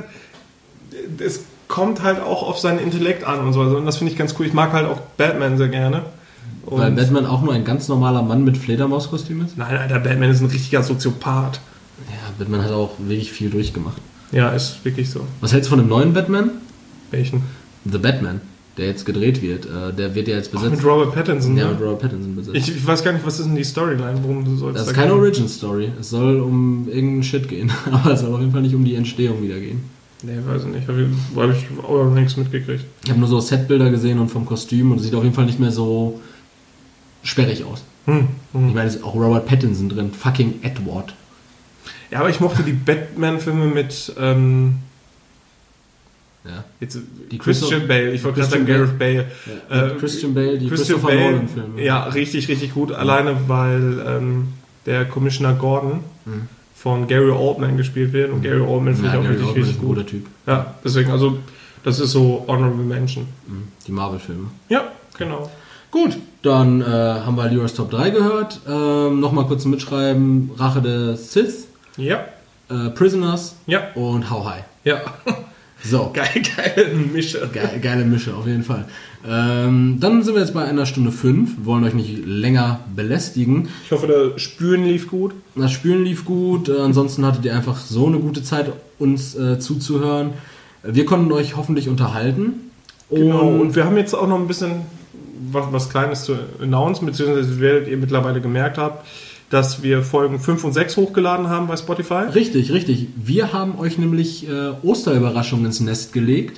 A: es kommt halt auch auf seinen Intellekt an und so. Also, und das finde ich ganz cool. Ich mag halt auch Batman sehr gerne. Und
B: Weil Batman auch nur ein ganz normaler Mann mit Fledermauskostüm ist.
A: Nein, Alter, Batman ist ein richtiger Soziopath.
B: Ja, Batman hat auch wirklich viel durchgemacht.
A: Ja, ist wirklich so.
B: Was hältst du von dem neuen Batman?
A: Welchen?
B: The Batman, der jetzt gedreht wird. Äh, Der wird ja jetzt
A: Ach,
B: besetzt.
A: mit Robert Pattinson.
B: Ja,
A: ne?
B: mit Robert Pattinson besetzt.
A: Ich, ich weiß gar nicht, was ist denn die Storyline? Worum du sollst
B: Das ist
A: da
B: keine
A: gehen?
B: Origin-Story. Es soll um irgendeinen Shit gehen. Aber es soll auf jeden Fall nicht um die Entstehung wieder gehen.
A: Nee, weiß ich nicht. Habe ich, hab ich auch noch nichts mitgekriegt.
B: Ich habe nur so Setbilder gesehen und vom Kostüm und es sieht auf jeden Fall nicht mehr so sperrig aus.
A: Hm, hm.
B: Ich meine, es ist auch Robert Pattinson drin. Fucking Edward.
A: Ja, aber ich mochte die Batman-Filme mit ähm,
B: Ja.
A: jetzt,
B: Die
A: Christian
B: Christoph-
A: Bale. Ich wollte gerade sagen
B: Christian
A: Gareth Bale.
B: Ja,
A: Äh,
B: mit Christian Bale, die
A: Christian
B: Christopher
A: Bale,
B: Nolan-Filme.
A: ja, richtig, richtig gut. Alleine, weil ähm, der Commissioner Gordon
B: Mhm.
A: von Gary Oldman gespielt wird. Und Gary Oldman finde
B: Ja,
A: ich auch
B: Gary
A: richtig,
B: Oldman
A: richtig
B: ist ein
A: gut.
B: guter Typ.
A: Ja, deswegen, also, das ist so Honorable Mention.
B: Mhm. Die Marvel-Filme.
A: Ja, genau.
B: Gut, dann äh, haben wir Leroy's Top drei gehört. Ähm, Nochmal kurz mitschreiben. Rache der Sith,
A: Ja,
B: äh, Prisoners
A: ja,
B: und How High.
A: ja.
B: So,
A: Geil, geile Mische.
B: Ge geile Mische, auf jeden Fall. Ähm, dann sind wir jetzt bei einer Stunde fünf. Wir wollen euch nicht länger belästigen.
A: Ich hoffe, das Spülen lief gut.
B: Das Spielen lief gut. Äh, ansonsten hattet ihr einfach so eine gute Zeit, uns äh, zuzuhören. Wir konnten euch hoffentlich unterhalten.
A: Genau,
B: Und
A: und wir haben jetzt auch noch ein bisschen was, was Kleines zu announcen, beziehungsweise werdet ihr mittlerweile gemerkt habt, dass wir Folgen fünf und sechs hochgeladen haben bei Spotify.
B: richtig, richtig. Wir haben euch nämlich äh, Osterüberraschungen ins Nest gelegt.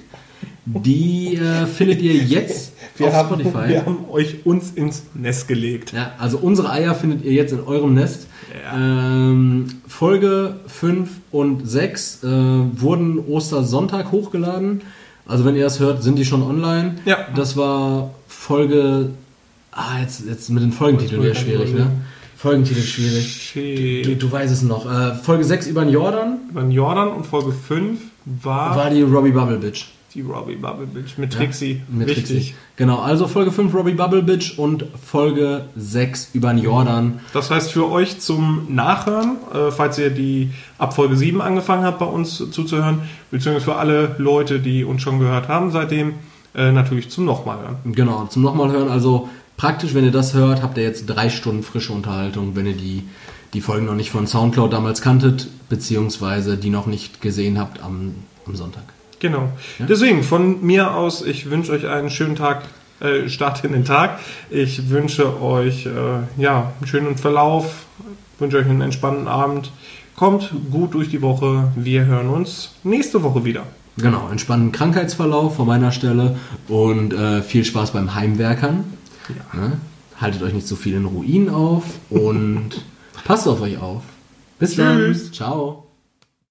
B: Die äh, findet ihr jetzt
A: Wir
B: auf
A: haben,
B: Spotify.
A: wir haben euch uns ins Nest gelegt.
B: Ja, also unsere Eier findet ihr jetzt in eurem Nest. Ähm, Folge fünf und sechs äh, wurden Ostersonntag hochgeladen. Also wenn ihr das hört, sind die schon online.
A: Ja.
B: Das war Folge... Ah, jetzt, jetzt mit den Folgentiteln wäre schwierig, ne? Folgentitel schwierig. Du,
A: Shit.
B: du weißt es noch. Äh, Folge sechs über den Jordan
A: Dann Jordan und Folge fünf war,
B: war die Robbie Bubble Bitch.
A: die Robbie Bubble Bitch mit Trixie.
B: Mit
A: Richtig.
B: Trixie. Genau, also Folge fünf Robbie Bubble Bitch und Folge sechs über den Jordan.
A: Das heißt für euch zum Nachhören, äh, falls ihr die ab Folge sieben angefangen habt bei uns zuzuhören, beziehungsweise für alle Leute, die uns schon gehört haben seitdem, äh, natürlich zum nochmal hören.
B: Genau, zum nochmal hören. Also praktisch, wenn ihr das hört, habt ihr jetzt drei Stunden frische Unterhaltung, wenn ihr die, die Folgen noch nicht von Soundcloud damals kanntet, beziehungsweise die noch nicht gesehen habt am, am Sonntag.
A: Genau.
B: Ja?
A: Deswegen von mir aus, ich wünsche euch einen schönen Tag, äh, Start in den Tag. Ich wünsche euch äh, ja, einen schönen Verlauf, wünsche euch einen entspannten Abend. Kommt gut durch die Woche. Wir hören uns nächste Woche wieder.
B: Genau, entspannten Krankheitsverlauf von meiner Stelle und äh, viel Spaß beim Heimwerkern.
A: Ja.
B: Ne? Haltet euch nicht so viel in Ruinen auf und passt auf euch auf. Bis dann.
A: Tschüss.
B: Ciao.